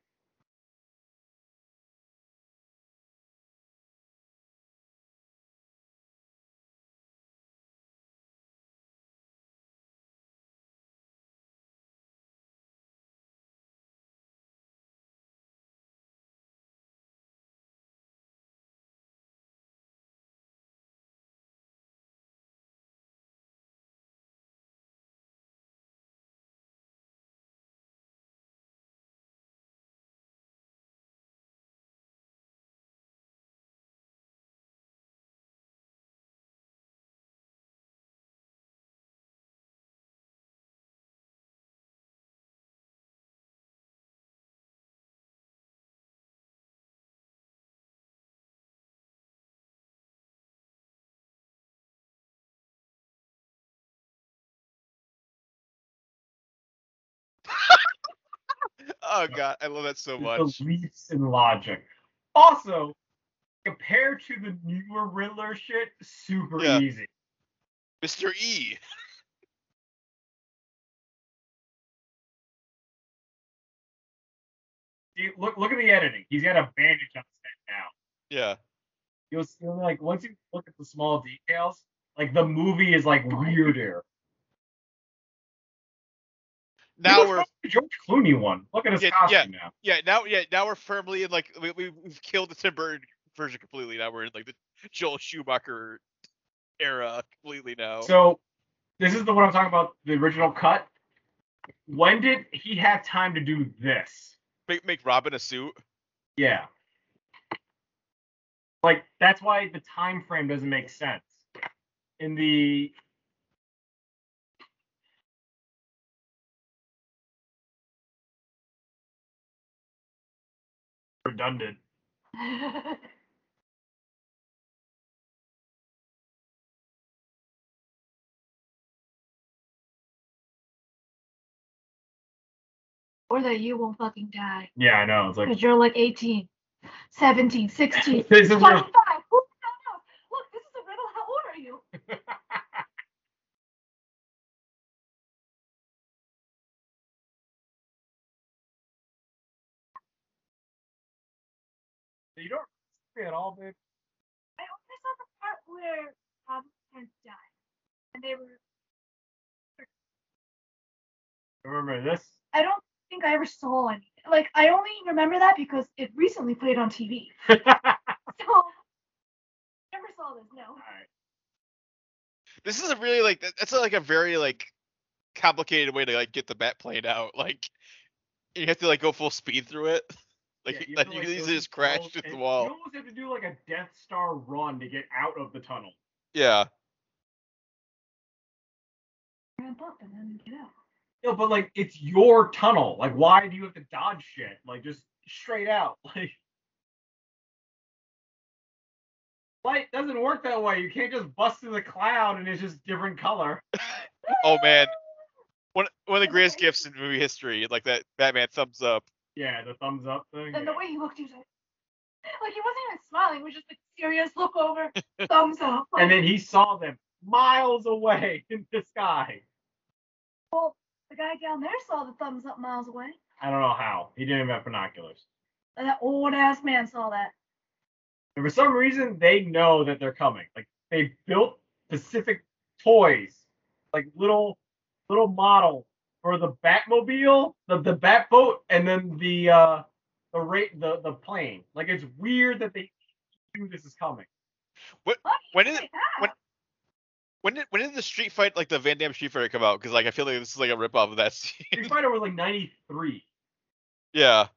Oh god, I love that so The much. leaps in logic. Also, compared to the newer Riddler shit, super Yeah. easy. Mister E. See, look, look at the editing. He's got a bandage on his head now. Yeah. You'll see, like, once you look at the small details, like the movie is like weirder. Now Who's we're the George Clooney one. Look at his yeah, costume yeah, now. yeah. Now, yeah, now we're firmly in like we, we we've killed the Tim Burton version completely. Now we're in like the Joel Schumacher era completely now. So this is the one I'm talking about, the original cut. When did he have time to do this? Make make Robin a suit. Yeah. Like, that's why the time frame doesn't make sense. In the redundant. Or that you won't fucking die. Yeah, I know. It's like Because you're like eighteen, seventeen, sixteen, This is twenty-five. real- Who the hell knows? Look, this is a riddle. How old are you? You don't see at all, babe. I only saw the part where Robin's parents died. And they were. Remember this? I don't think I ever saw any. Like, I only remember that because it recently played on T V. All So, never saw this, no. right. This is a really like that's a, like a very like complicated way to like get the bat plane out. Like you have to like go full speed through it. Like, Yeah, you, like have to, you like, can go easily through just crash tunnels, through the and wall. You almost have to do like a Death Star run to get out of the tunnel. Yeah. Ramp up and then get out. No, but like it's your tunnel. Like, why do you have to dodge shit? Like, just straight out. Like, light doesn't work that way. You can't just bust through the cloud and it's just different color. Oh man, one one of the greatest gifts in movie history, like that Batman thumbs up. Yeah, the thumbs up thing. And yeah. the way he looked, he was like, like he wasn't even smiling. It was just a serious look over, thumbs up. Like, And then he saw them miles away in the sky. well, the guy down there saw the thumbs up miles away. I don't know how. He didn't even have binoculars. And that old ass man saw that. And for some reason, they know that they're coming. Like, they built specific toys, like little little models for the Batmobile, the the Batboat, and then the uh the rate the the plane. Like, it's weird that they knew this is coming. What What? when did it, Like when that? when did when did the Street Fight like the Van Damme Street Fighter come out? Because like I feel like this is like a rip off of that scene. Street Fighter was like ninety-three. Yeah.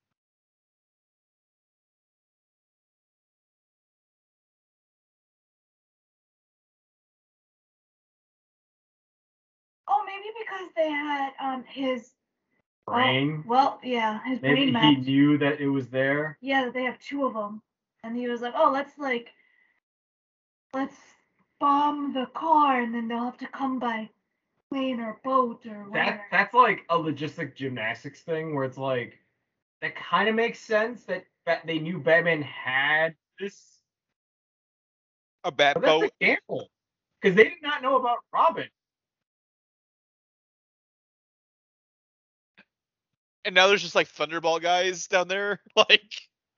Oh, maybe because they had um his Brain. Oh, well, yeah, his Maybe brain he match. knew that it was there. Yeah, that they have two of them, and he was like, "Oh, let's like, let's bomb the car, and then they'll have to come by plane or boat or whatever." That that's like a logistic gymnastics thing where it's like that kind of makes sense that, that they knew Batman had this. A bat But that's boat. a gamble because they did not know about Robin. And now there's just like Thunderball guys down there. Like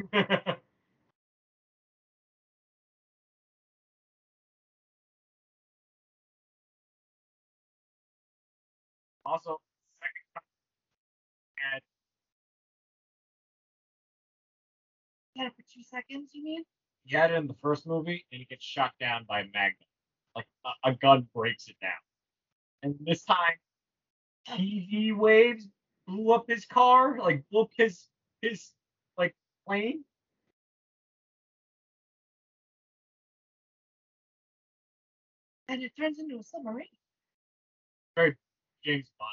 Also, second time had He had it for two seconds, you mean? he had it in the first movie and he gets shot down by Magnum. Like a, a gun breaks it down. And this time T V waves blew up his car, like blew up his his like plane. And it turns into a submarine. Very James Bond.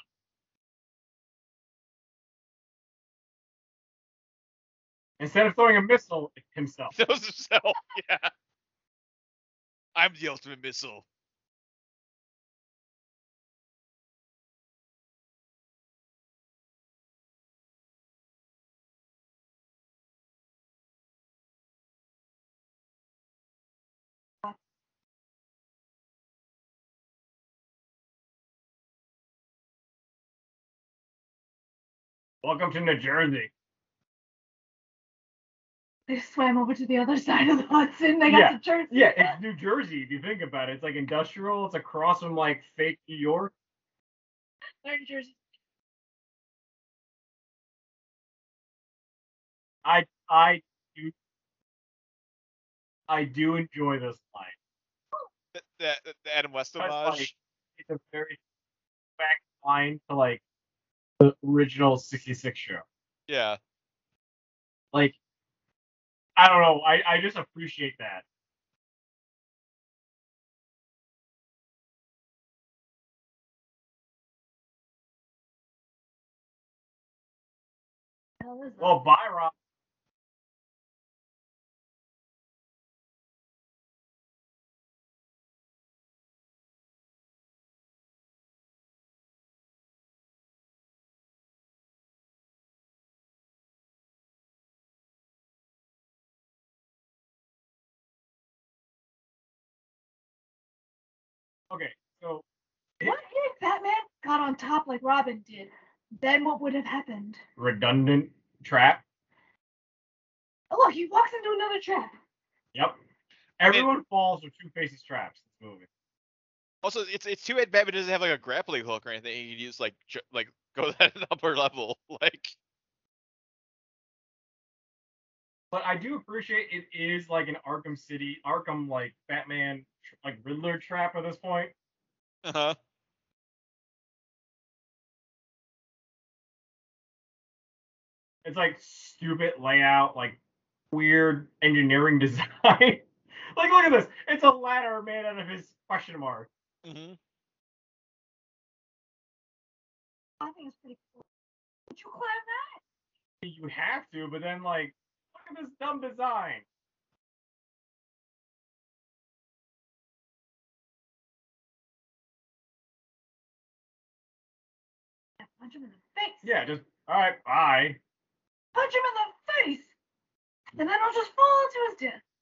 Instead of throwing a missile at himself. knows himself. Yeah. I'm the ultimate missile. Welcome to New Jersey. They swam over to the other side of the Hudson. They got Yeah. to Jersey. Yeah, it's New Jersey if you think about it. It's like industrial. It's across from like fake New York. They're in Jersey. I I do I do enjoy this line. The, the, the Adam West Because, homage. like, it's a very back line to like the original sixty-six show. Yeah. Like, I don't know. I, I just appreciate that. Hell is that? Well, Byron. Okay, so What if Batman got on top like Robin did? Then what would have happened? redundant trap. Oh, look, he walks into another trap. Yep. Everyone falls for Two Faces traps in this movie. Also, it's it's too bad Batman doesn't have like a grappling hook or anything. He can use like ju- like go at an upper level. Like, But I do appreciate it is like an Arkham City, Arkham like Batman, like Riddler trap at this point. uh-huh. It's like stupid layout, like weird engineering design. Like, look at this. It's a ladder made out of his question mark. hmm I think it's pretty cool. Would you climb that? You have to, but then like, look at this dumb design. Punch him in the face. Yeah, just all right, bye. Punch him in the face. And then he'll just fall to his death.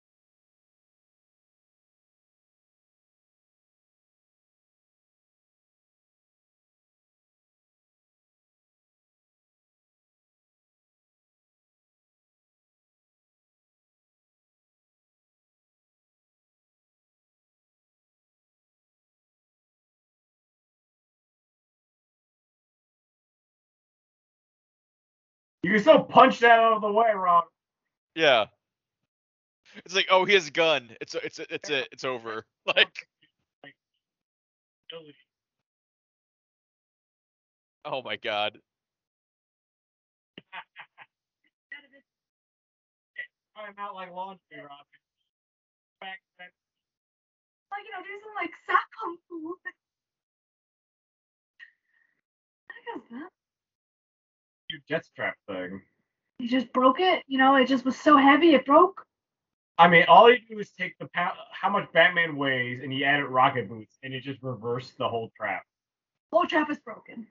You can still punch that out of the way, Rob. Yeah. It's like, oh, he has a gun. It's it's it's it. It's over. Like, oh my god. I'm out like laundry, Rob. Back, back. Like, you know, do some like sock kung fu. I guess that. Your jet strap thing. He just broke it. You know, it just was so heavy it broke. I mean, all you do is take the pound, how much Batman weighs, and you add it rocket boots, and it just reversed the whole trap. Whole trap is broken.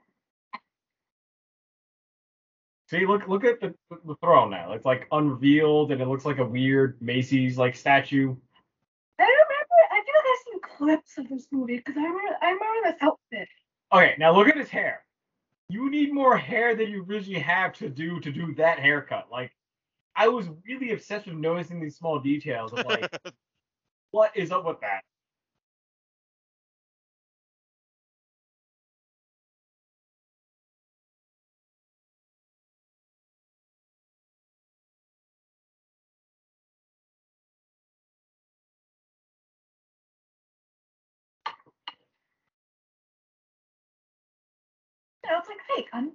See, look, look at the, the throne now. It's like unrevealed, and it looks like a weird Macy's like statue. I remember. I feel like I've seen clips of this movie because I remember. I remember this outfit. Okay, now look at his hair. You need more hair than you originally have to do to do that haircut. Like, I was really obsessed with noticing these small details of like, what is up with that? You know, it's like fake. Un-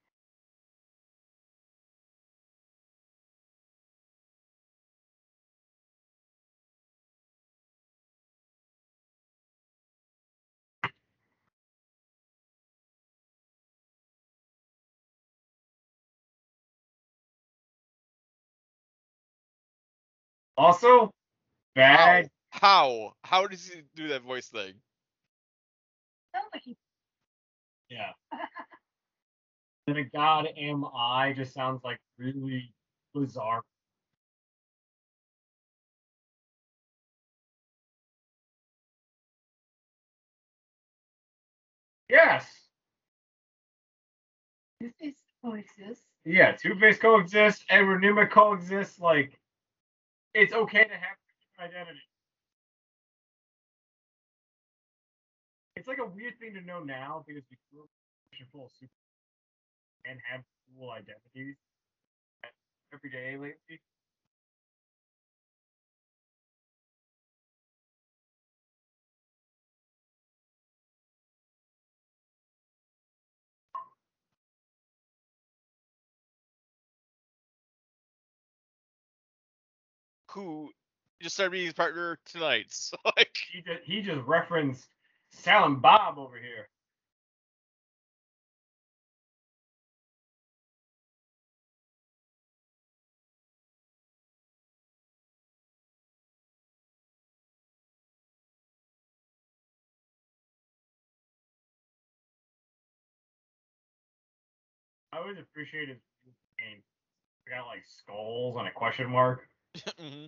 Also, bad. How? How? How does he do that voice thing? Sounds like he. Yeah. And a God am I just sounds like really bizarre. Yes. His face coexist. Yeah, Two-Face coexists, Edward Nygma coexists. Like, it's okay to have different identity. It's like a weird thing to know now because we grew up full of super and have cool identities every day lately. Who just started being his partner tonight. So, like, He just, he just referenced Silent Bob over here. I always appreciate his name. It got like skulls and a question mark. mhm.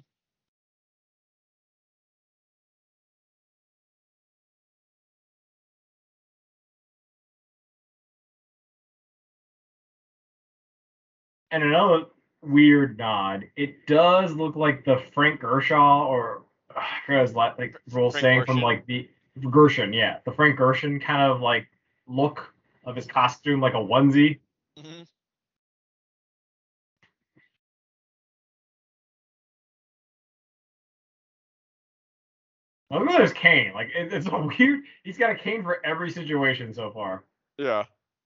And another weird nod. It does look like the Frank Gershaw or uh, I forgot his la- like role Frank saying from Gorshin. like the Gershon, yeah, the Frank Gershon kind of like look of his costume, like a onesie. hmm Look at his cane. Like it, it's a weird. He's got a cane for every situation so far. Yeah.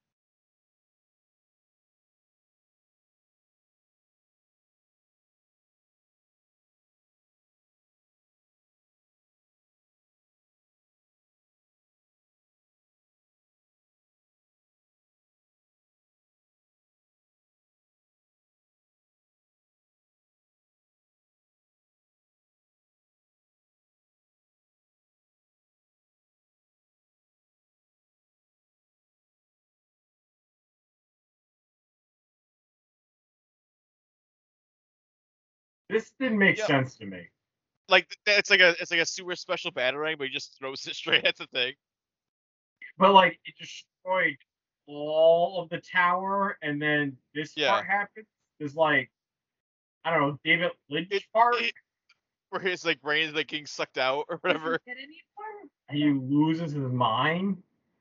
This didn't make Yep. sense to me. Like it's like a it's like a super special batarang, but he just throws it straight at the thing. But like it destroyed all of the tower, and then this Yeah. part happens. There's like I don't know, David Lynch It, part. it where his like brain is like getting sucked out or Doesn't whatever. get any more. He loses his mind.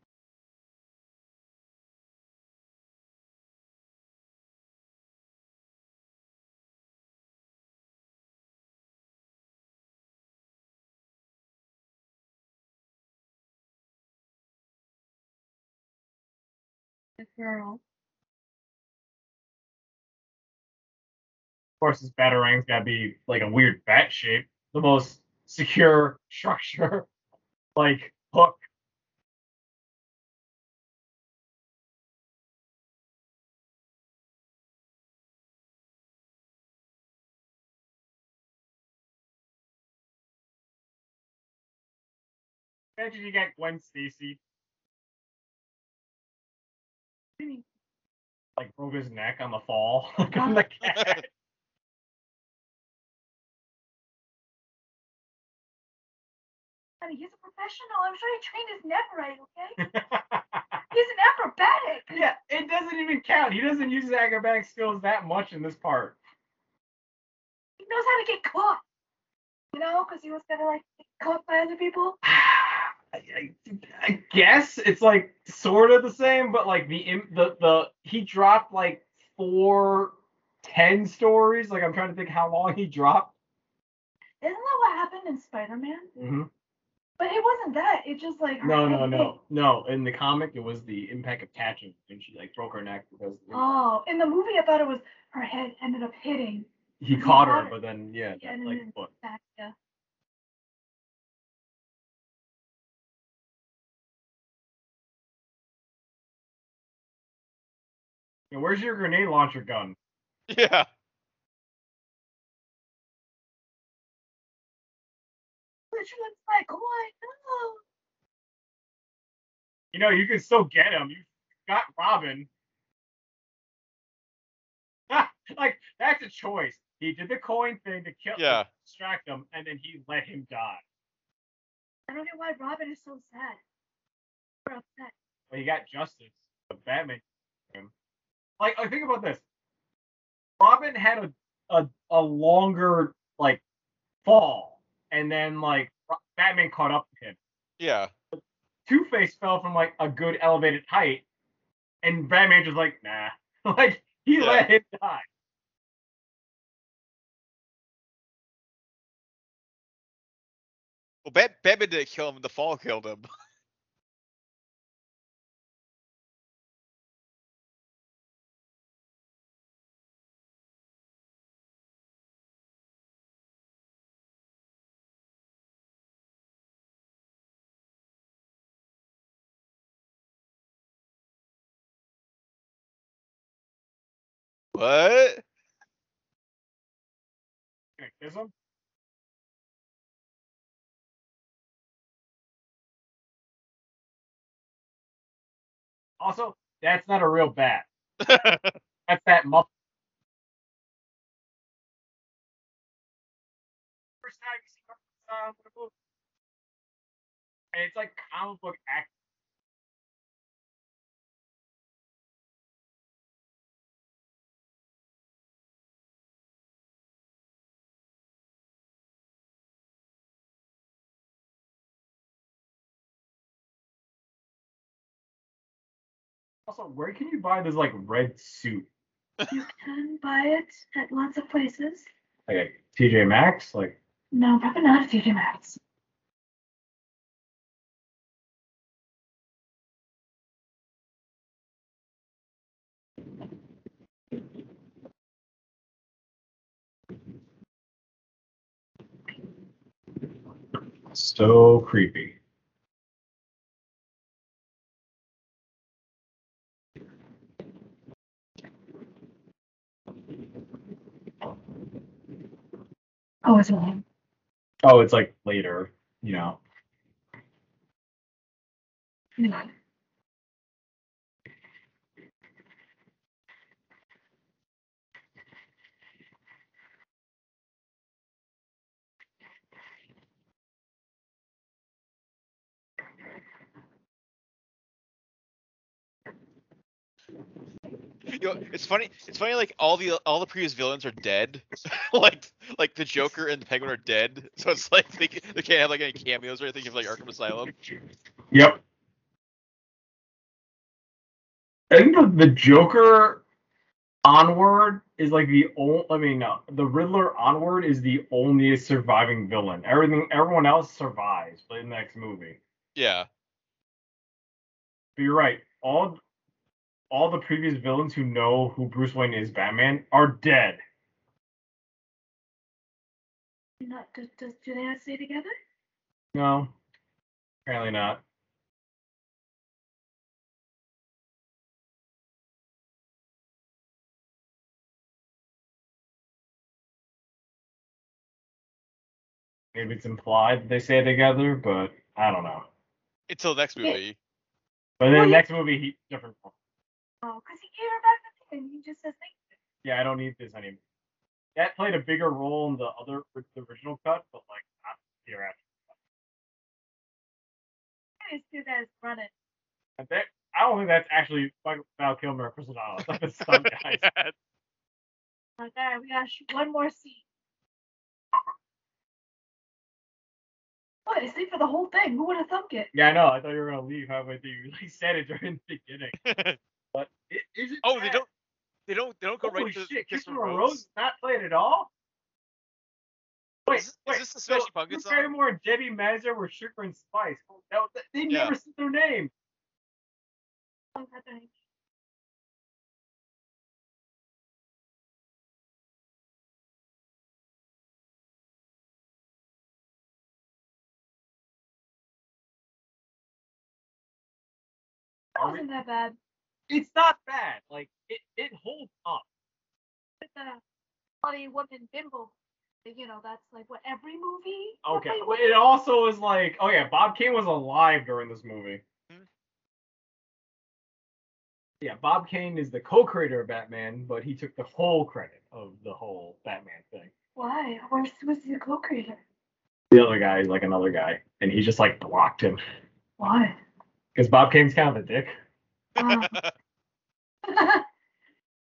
The girl. Of course, this batarang's gotta be like a weird bat shape. The most secure structure, like hook. Imagine you got Gwen Stacy, like broke his neck on the fall, like on the cat. Honey, he's a professional. I'm sure he trained his neck right, okay? He's an acrobatic. Yeah, it doesn't even count. He doesn't use his acrobatic skills that much in this part. He knows how to get caught. You know, because he was gonna like get caught by other people. I, I, I guess it's like sort of the same, but like the the the he dropped like four ten stories. Like I'm trying to think how long he dropped. Isn't that what happened in Spider-Man? Mm-hmm. But it wasn't that. It just like her No, head no, hit. no, no. In the comic, it was the impact of catching, and she like broke her neck because Oh, in the movie, I thought it was her head ended up hitting. he he caught caught her, her. but then yeah, Yeah, that, and like then foot. back. Yeah. Yeah, where's your grenade launcher gun? Yeah. Which one's my coin? No. You know, you can still get him. You got Robin. Like that's a choice. He did the coin thing to kill, Yeah. to distract him, and then he let him die. I don't get why Robin is so sad. Or upset. But he got justice. But Batman. Him. like I think about this. Robin had a a, a longer like fall, and then like Batman caught up to him. Yeah. Two-Face fell from like a good elevated height, and Batman just like nah, like he Yeah. let him die. Well, Bat- Batman didn't kill him. The fall killed him. What? Gonna kiss him? Also, that's not a real bat. That's that muff. First time you see uh, the movie. And it's like comic book act. Also, where can you buy this like red suit? You can buy it at lots of places. Like at T J Maxx? Like No, probably not at T J Maxx. so creepy. Oh, it's wrong. Oh, it's like later, you know. No. You know, it's funny. It's funny. Like all the all the previous villains are dead. like like the Joker and the Penguin are dead. So it's like they, they can't have like any cameos or anything of like Arkham Asylum. Yep. I think the, the Joker Onward is like the only. I mean, no, the Riddler Onward is the only surviving villain. Everything, everyone else survives, but in the next movie. Yeah. But you're right. All all the previous villains who know who Bruce Wayne is, Batman, are dead. Not does, does do they not stay together? No, apparently not. Maybe it's implied that they stay together, but I don't know. Until the next movie. But then Well, the you- next movie, he different. Oh, because he gave her back the thing and he just says thank you. Yeah, I don't need this anymore. That played a bigger role in the other the original cut, but like not here after. These two guys running. And that, I don't think that's actually Michael Val Kilmer or Chris O'Donnell. It's like the stunt guys. Yeah. Like, all right, we gotta shoot one more scene. What? They stayed for the whole thing. Who would have thunk it? Yeah, I know. I thought you were gonna leave halfway through. You like said it during the beginning. But it, is it? oh, they bad? don't. They don't. They don't go Holy right to shit! Kiss from Christopher Rose. Rose is not played at all. Wait, Is, wait. is this the Smashing so Pumpkins Drew song? Barrymore and Debbie Mazar were Sugar and Spice. That, that, they Yeah. never said their name. Oh, that's right. That wasn't that bad. It's not bad. Like it, it holds up. With the bloody woman bimbo. You know, that's like what every movie. Okay, every well, it also is like, oh yeah, Bob Kane was alive during this movie. Hmm. Yeah, Bob Kane is the co-creator of Batman, but he took the whole credit of the whole Batman thing. Why? Where's was the co-creator? The other guy is like another guy, and he just like blocked him Why? because Bob Kane's kind of a dick. Wow.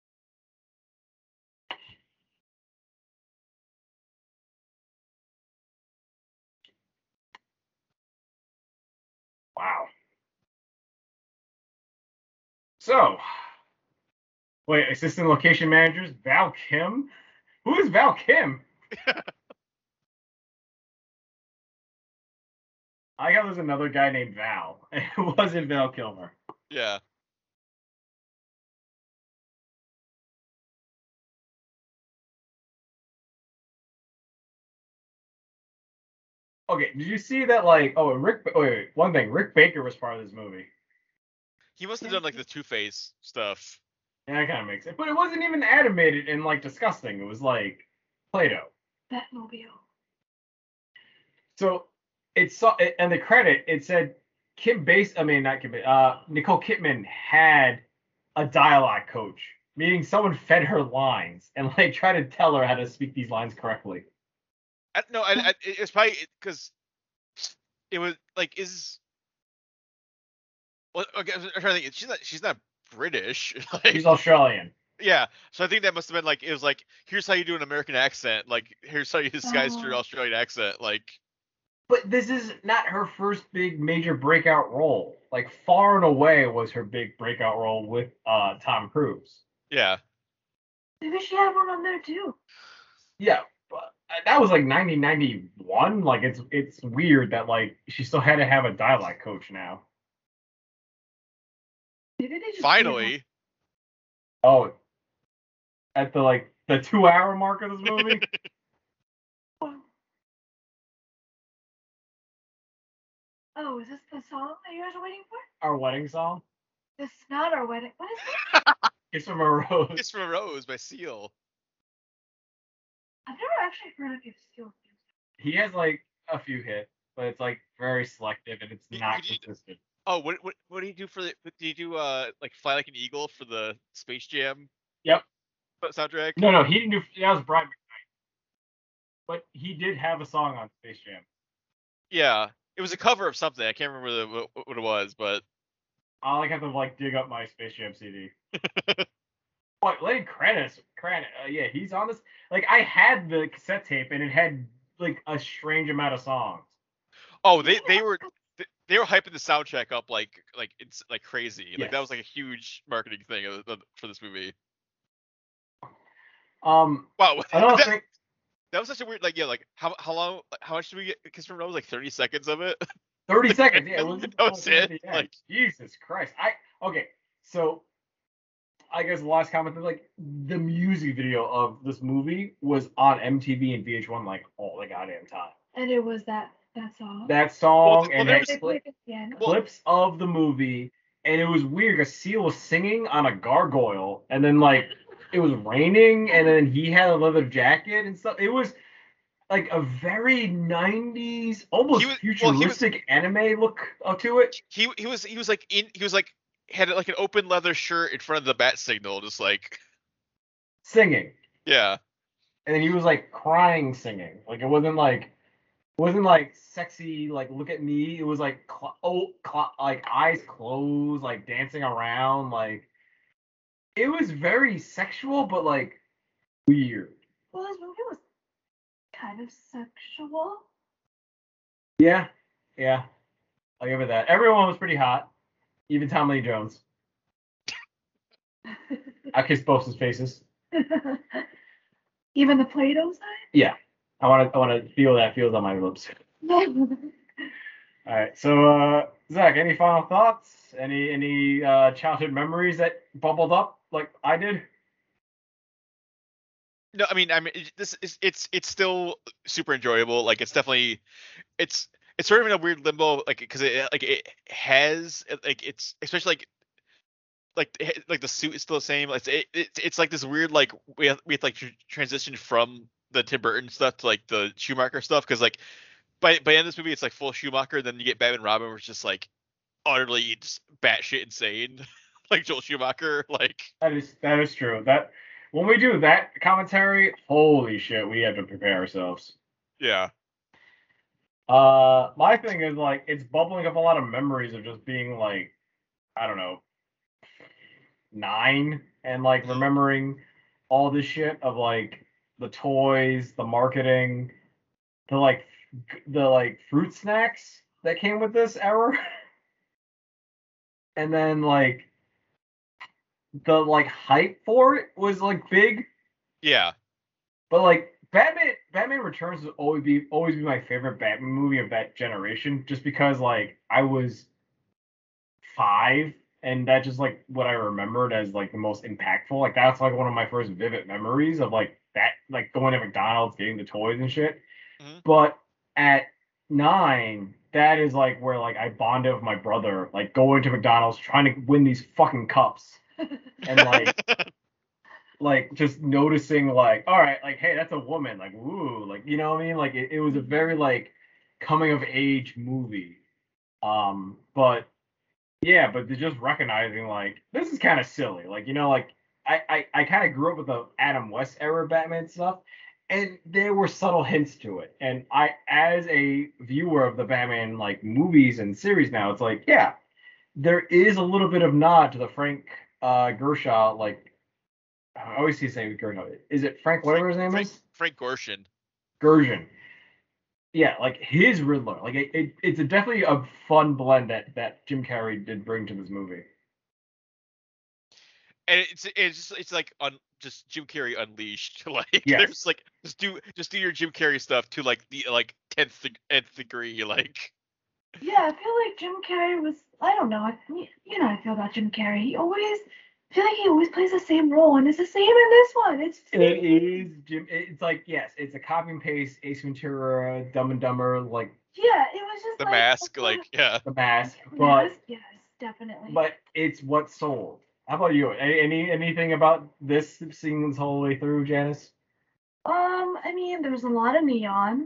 So, wait, assistant location managers, Val Kim? Who is Val Kim? I got there's another guy named Val. It wasn't Val Kilmer. Yeah. Okay, did you see that? Like, oh, Rick. Wait, wait, one thing. Rick Baker was part of this movie. He must have done like the Two-Face stuff. Yeah, that kind of makes it. But it wasn't even animated and like disgusting. It was like Play-Doh. Batmobile. So it saw, and the credit it said Kim Base. I mean, not Kim. Uh, Nicole Kidman had a dialogue coach, meaning someone fed her lines and like tried to tell her how to speak these lines correctly. I, no, I, I, it's probably because it was like is. Well, okay, I'm trying to think. She's not. She's not British. Like, She's Australian. yeah, so I think that must have been like it was like here's how you do an American accent. Like here's how you disguise your Oh. Australian accent. Like But this is not her first big major breakout role. Like far and away was her big breakout role with uh Tom Cruise. yeah, Maybe she had one on there too. Yeah, but that was like nineteen ninety-one. Like it's it's weird that like she still had to have a dialect coach now. Maybe they just gave finally. Oh, at the like the two hour mark of this movie. her- Oh, is this the song that you guys are waiting for? Our wedding song. This is not our wedding. What is it? Kiss from a Rose. Kiss from a Rose by Seal. I've never actually heard of you steal music. He has like a few hits, but it's like very selective and it's You- not you- consistent. Oh, what what what do you do for the? Do you do uh like Fly Like an Eagle for the Space Jam Yep. soundtrack? No, no, he didn't do. That was Brian McKnight. But he did have a song on Space Jam. Yeah, it was a cover of something. I can't remember the, what, what it was, but I'll like have to like dig up my Space Jam C D. What? Lenny Kravitz, Kravitz, uh, yeah, he's on this. Like I had the cassette tape and it had like a strange amount of songs. oh, they they were they- they were hyping the soundtrack up like like it's like crazy. Like that was Yes. like a huge marketing thing of- of- for this movie. Um, Wow, another that, thing. that was such a weird like yeah like how how long how much did we get Kiss from a Rose? Like thirty seconds of it. thirty seconds. Yeah, it was, That was it, like- Jesus Christ. I okay. So I guess the last comment is like the music video of this movie was on M T V and V H one like all the goddamn time. And it was that that song. That song well, and there had was- They cli- played at the end. Well- clips of the movie, and it was weird because Seal was singing on a gargoyle, and then like it was raining, and then he had a leather jacket and stuff. It was like a very nineties, almost He was- well, he was- futuristic anime look uh, to it. he he was he was like in he was like had like an open leather shirt in front of the bat signal, just like Singing, yeah. and then he was like crying singing. Like it wasn't like it wasn't like sexy like look at me. It was like cl- oh cl- like eyes closed, like dancing around. Like it was very sexual, but like weird. Well, this movie was kind of sexual. Yeah, yeah, I'll give it that. Everyone was pretty hot, even Tom Lee Jones. I kissed both his faces. Even the Play-Doh side? Yeah, I want to I want to feel that feels on my lips. All right, so uh, Zach, any final thoughts? Any any uh, childhood memories that bubbled up like I did? No, I mean, I mean, it- this is it's it's still super enjoyable. Like, it's definitely, it's it's sort of in a weird limbo, like because it like it has like it's especially like like it- like the suit is still the same. Like it, it it's like this weird like we have, we have to, like tr- transition from the Tim Burton stuff to like the Schumacher stuff because like by by the end of this movie it's like full Schumacher. Then you get Batman and Robin, which is just like utterly just batshit insane, like Joel Schumacher, like. That is that is true. That when we do that commentary, holy shit, we have to prepare ourselves. Yeah. Uh, my thing is like it's bubbling up a lot of memories of just being like, I don't know, nine and like remembering all this shit of like the toys, the marketing, the like f- the like fruit snacks that came with this era, and then like the like hype for it was like big, Yeah. but like Batman Batman Returns will always be always be my favorite Batman movie of that generation, just because like I was five and that's just like what I remembered as like the most impactful. Like that's like one of my first vivid memories of like that, like going to McDonald's, getting the toys and shit. Mhm. But at nine, that is like where like I bonded with my brother, like going to McDonald's trying to win these fucking cups. And like like just noticing like, all right, like hey, that's a woman, like ooh, like you know what I mean? Like it, it was a very like coming of age movie. Um, but yeah, but they're just recognizing like this is kind of silly. Like, you know, like I I, I kind of grew up with the Adam West era Batman stuff, and there were subtle hints to it. And I, as a viewer of the Batman like movies and series now, it's like, yeah, there is a little bit of nod to the Frank uh Gershaw, like I always see saying Gershaw. Is it Frank whatever his name Frank, is? Frank Gorshin. Gershon. Yeah, like his Riddler. Like it, it, it's a definitely a fun blend that that Jim Carrey did bring to this movie. And it's it's just it's like on just Jim Carrey unleashed. Like Yes. there's like just do just do your Jim Carrey stuff to like the like tenth nth degree. Like Yeah, I feel like Jim Carrey was. I don't know. I, you know how I feel about Jim Carrey. He always I feel like he always plays the same role, and it's the same in this one. It's It is Jim. It's like yes, it's a copy and paste Ace Ventura, Dumb and Dumber, like yeah. It was just the like mask. a- Like yeah. The Mask, but Yes, yes, definitely. but it's what sold. How about you? Any any- anything about this seeing this whole way through, Janice? Um, I mean, there was a lot of neon.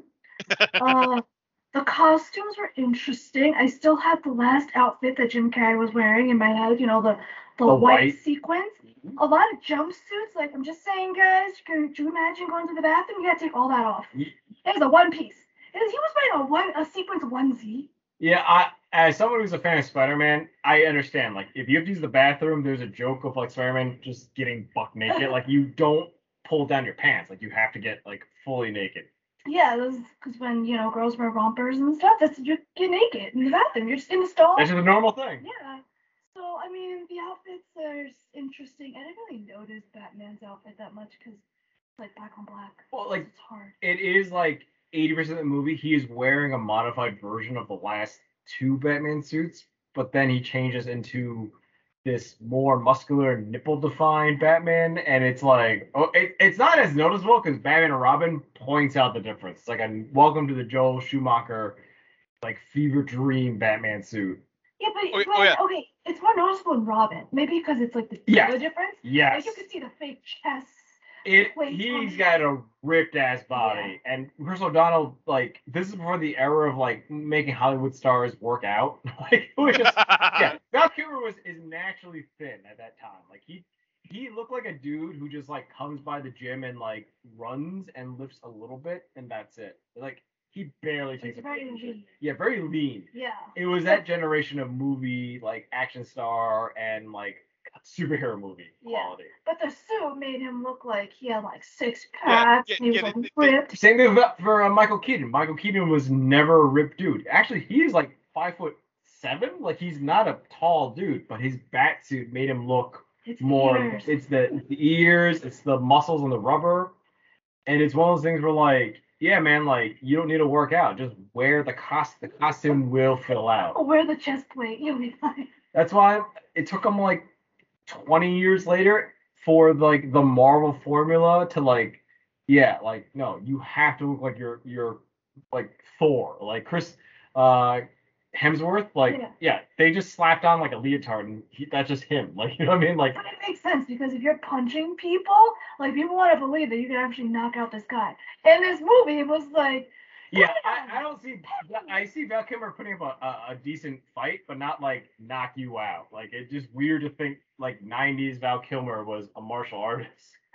Uh, the costumes were interesting. I still had the last outfit that Jim Carrey was wearing in my head. You know, the the, The white, white. sequins. A lot of jumpsuits. Like I'm just saying, guys. Can you imagine going to the bathroom? You gotta take all that off. Ye- It was a one piece. It was, he was wearing a one a sequins onesie. Yeah, I as someone who's a fan of Spider-Man, I understand. Like if you have to use the bathroom, there's a joke of like Spider-Man just getting buck naked. Like you don't pull down your pants. Like you have to get like fully naked. Yeah, because when you know girls wear rompers and stuff, that's you get naked in the bathroom. You're just in the stall. That's just a normal thing. Yeah. So I mean, the outfits are interesting. I didn't really notice Batman's outfit that much because it's like black on black. Well, like It's hard. it is like eighty percent of the movie, he is wearing a modified version of the last two Batman suits, but then he changes into this more muscular, nipple-defined Batman, and it's like, oh, it, it's not as noticeable because Batman and Robin points out the difference. It's like a welcome to the Joel Schumacher, like fever dream Batman suit. Yeah, but, Oh, but oh, yeah. okay, it's more noticeable in Robin. Maybe because it's like the Yes. color difference. Yes. Like you can see the fake chest. It, Wait, he's um, got a ripped ass body, and Chris O'Donnell, like, this is before the era of like making Hollywood stars work out. Like, it was just, yeah, Val Kilmer was is naturally thin at that time. Like, he he looked like a dude who just like comes by the gym and like runs and lifts a little bit, and that's it. Like, he barely takes It's a very picture. lean. Yeah, very lean. Yeah. It was that generation of movie like action star and like superhero movie Yeah. quality. But the suit made him look like he had like six Yeah, packs. yeah, and he was yeah, like they- they- ripped. Same thing for, for uh, Michael Keaton. Michael Keaton was never a ripped dude. Actually, he's like five foot seven. Like he's not a tall dude, but his bat suit made him look It's the more. ears. It's the, the ears. It's the muscles and the rubber. And it's one of those things where like, yeah, man, like you don't need to work out. Just wear the cost. The costume will fill out. Oh, wear the chest plate. You'll be fine. That's why it took him like twenty years later for like the Marvel formula to like, yeah, like no, you have to look like you're you're like Thor, like Chris uh Hemsworth, like Yeah. yeah, they just slapped on like a leotard and he, that's just him, like you know what I mean, like But it makes sense because if you're punching people, like people want to believe that you can actually knock out this guy. In this movie, it was like, yeah, I, I don't see I see Val Kilmer putting up a, a, a decent fight, but not like knock you out. Like it's just weird to think like nineties Val Kilmer was a martial artist.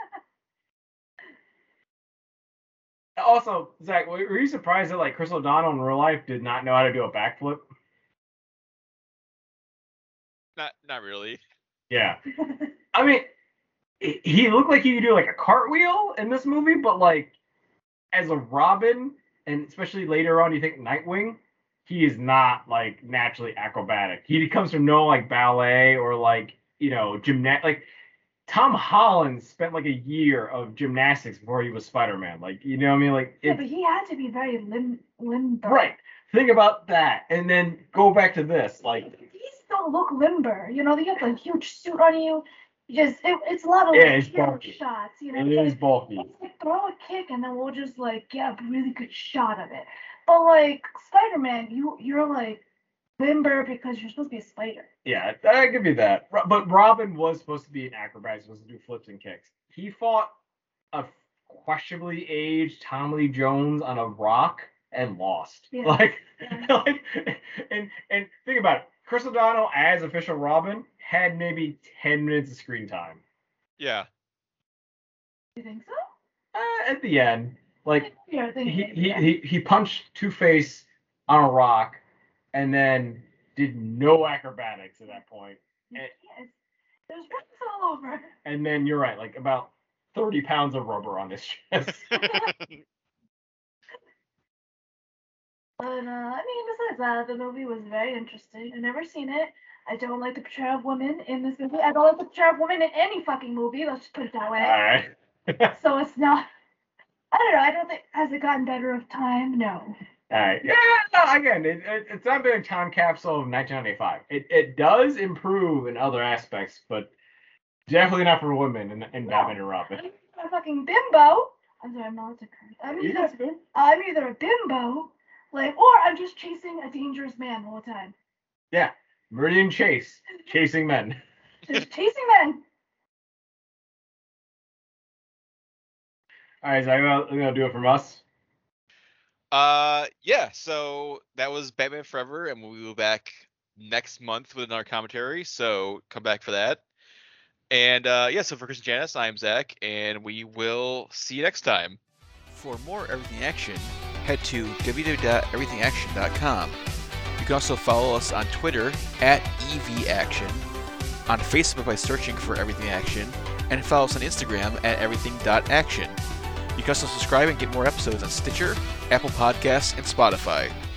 Also, Zach, were were you surprised that like Chris O'Donnell in real life did not know how to do a backflip? Not not really. Yeah. I mean, he he looked like he could do like a cartwheel in this movie, but like as a Robin, and especially later on, you think Nightwing, he is not like naturally acrobatic. He comes from no like ballet or like you know gymnast. Like Tom Holland spent like a year of gymnastics before he was Spider-Man. Like, you know what I mean? Like, Yeah, it, but he had to be very lim limber. right. Think about that, and then go back to this. Like, These don't look limber. You know, they have a huge suit on you. You just it, it's a lot of Yeah, like it's hero bulky. shots. You know, it It's is like, bulky. it's like throw a kick and then we'll just like get a really good shot of it. But like Spider-Man, you you're like limber because you're supposed to be a spider. Yeah, I give you that. Ro- But Robin was supposed to be an acrobat. He was supposed to do flips and kicks. He fought a questionably aged Tommy Lee Jones on a rock and lost. Yeah. Like, Yeah. like, and and think about it. Chris O'Donnell as official Robin had maybe ten minutes of screen time. Yeah. You think so? Uh, at the end, like Yeah, I think he maybe, he, yeah. he he punched Two-Face on a rock, and then did no acrobatics at that point. Yes. There's rocks all over. And then you're right, like about thirty pounds of rubber on his chest. But uh, I mean, besides that, the movie was very interesting. I've never seen it. I don't like the portrayal of women in this movie. I don't like the portrayal of women in any fucking movie. Let's just put it that way. All right. So it's not. I don't know. I don't think has it gotten better with time. No. All right. Yeah. No, again, it, it, it's not been a time capsule of nineteen ninety-five. It it does improve in other aspects, but definitely not for women in, in No. Batman and Robin. I'm a fucking bimbo. I'm sorry, I'm not a curse. I'm either, Yeah. I'm either a bimbo, like, or I'm just chasing a dangerous man all the time. Yeah. Meridian Chase, chasing men. Just chasing men. All right, is that gonna, gonna do it from us? Uh, yeah. So that was Batman Forever, and we'll be back next month with another commentary. So come back for that. And uh, yeah. So for Chris and Janice, I'm Zach, and we will see you next time. For more Everything Action, head to w w w dot everything action dot com. You can also follow us on Twitter at E V Action, on Facebook by searching for Everything Action, and follow us on Instagram at everything dot action. You can also subscribe and get more episodes on Stitcher, Apple Podcasts, and Spotify.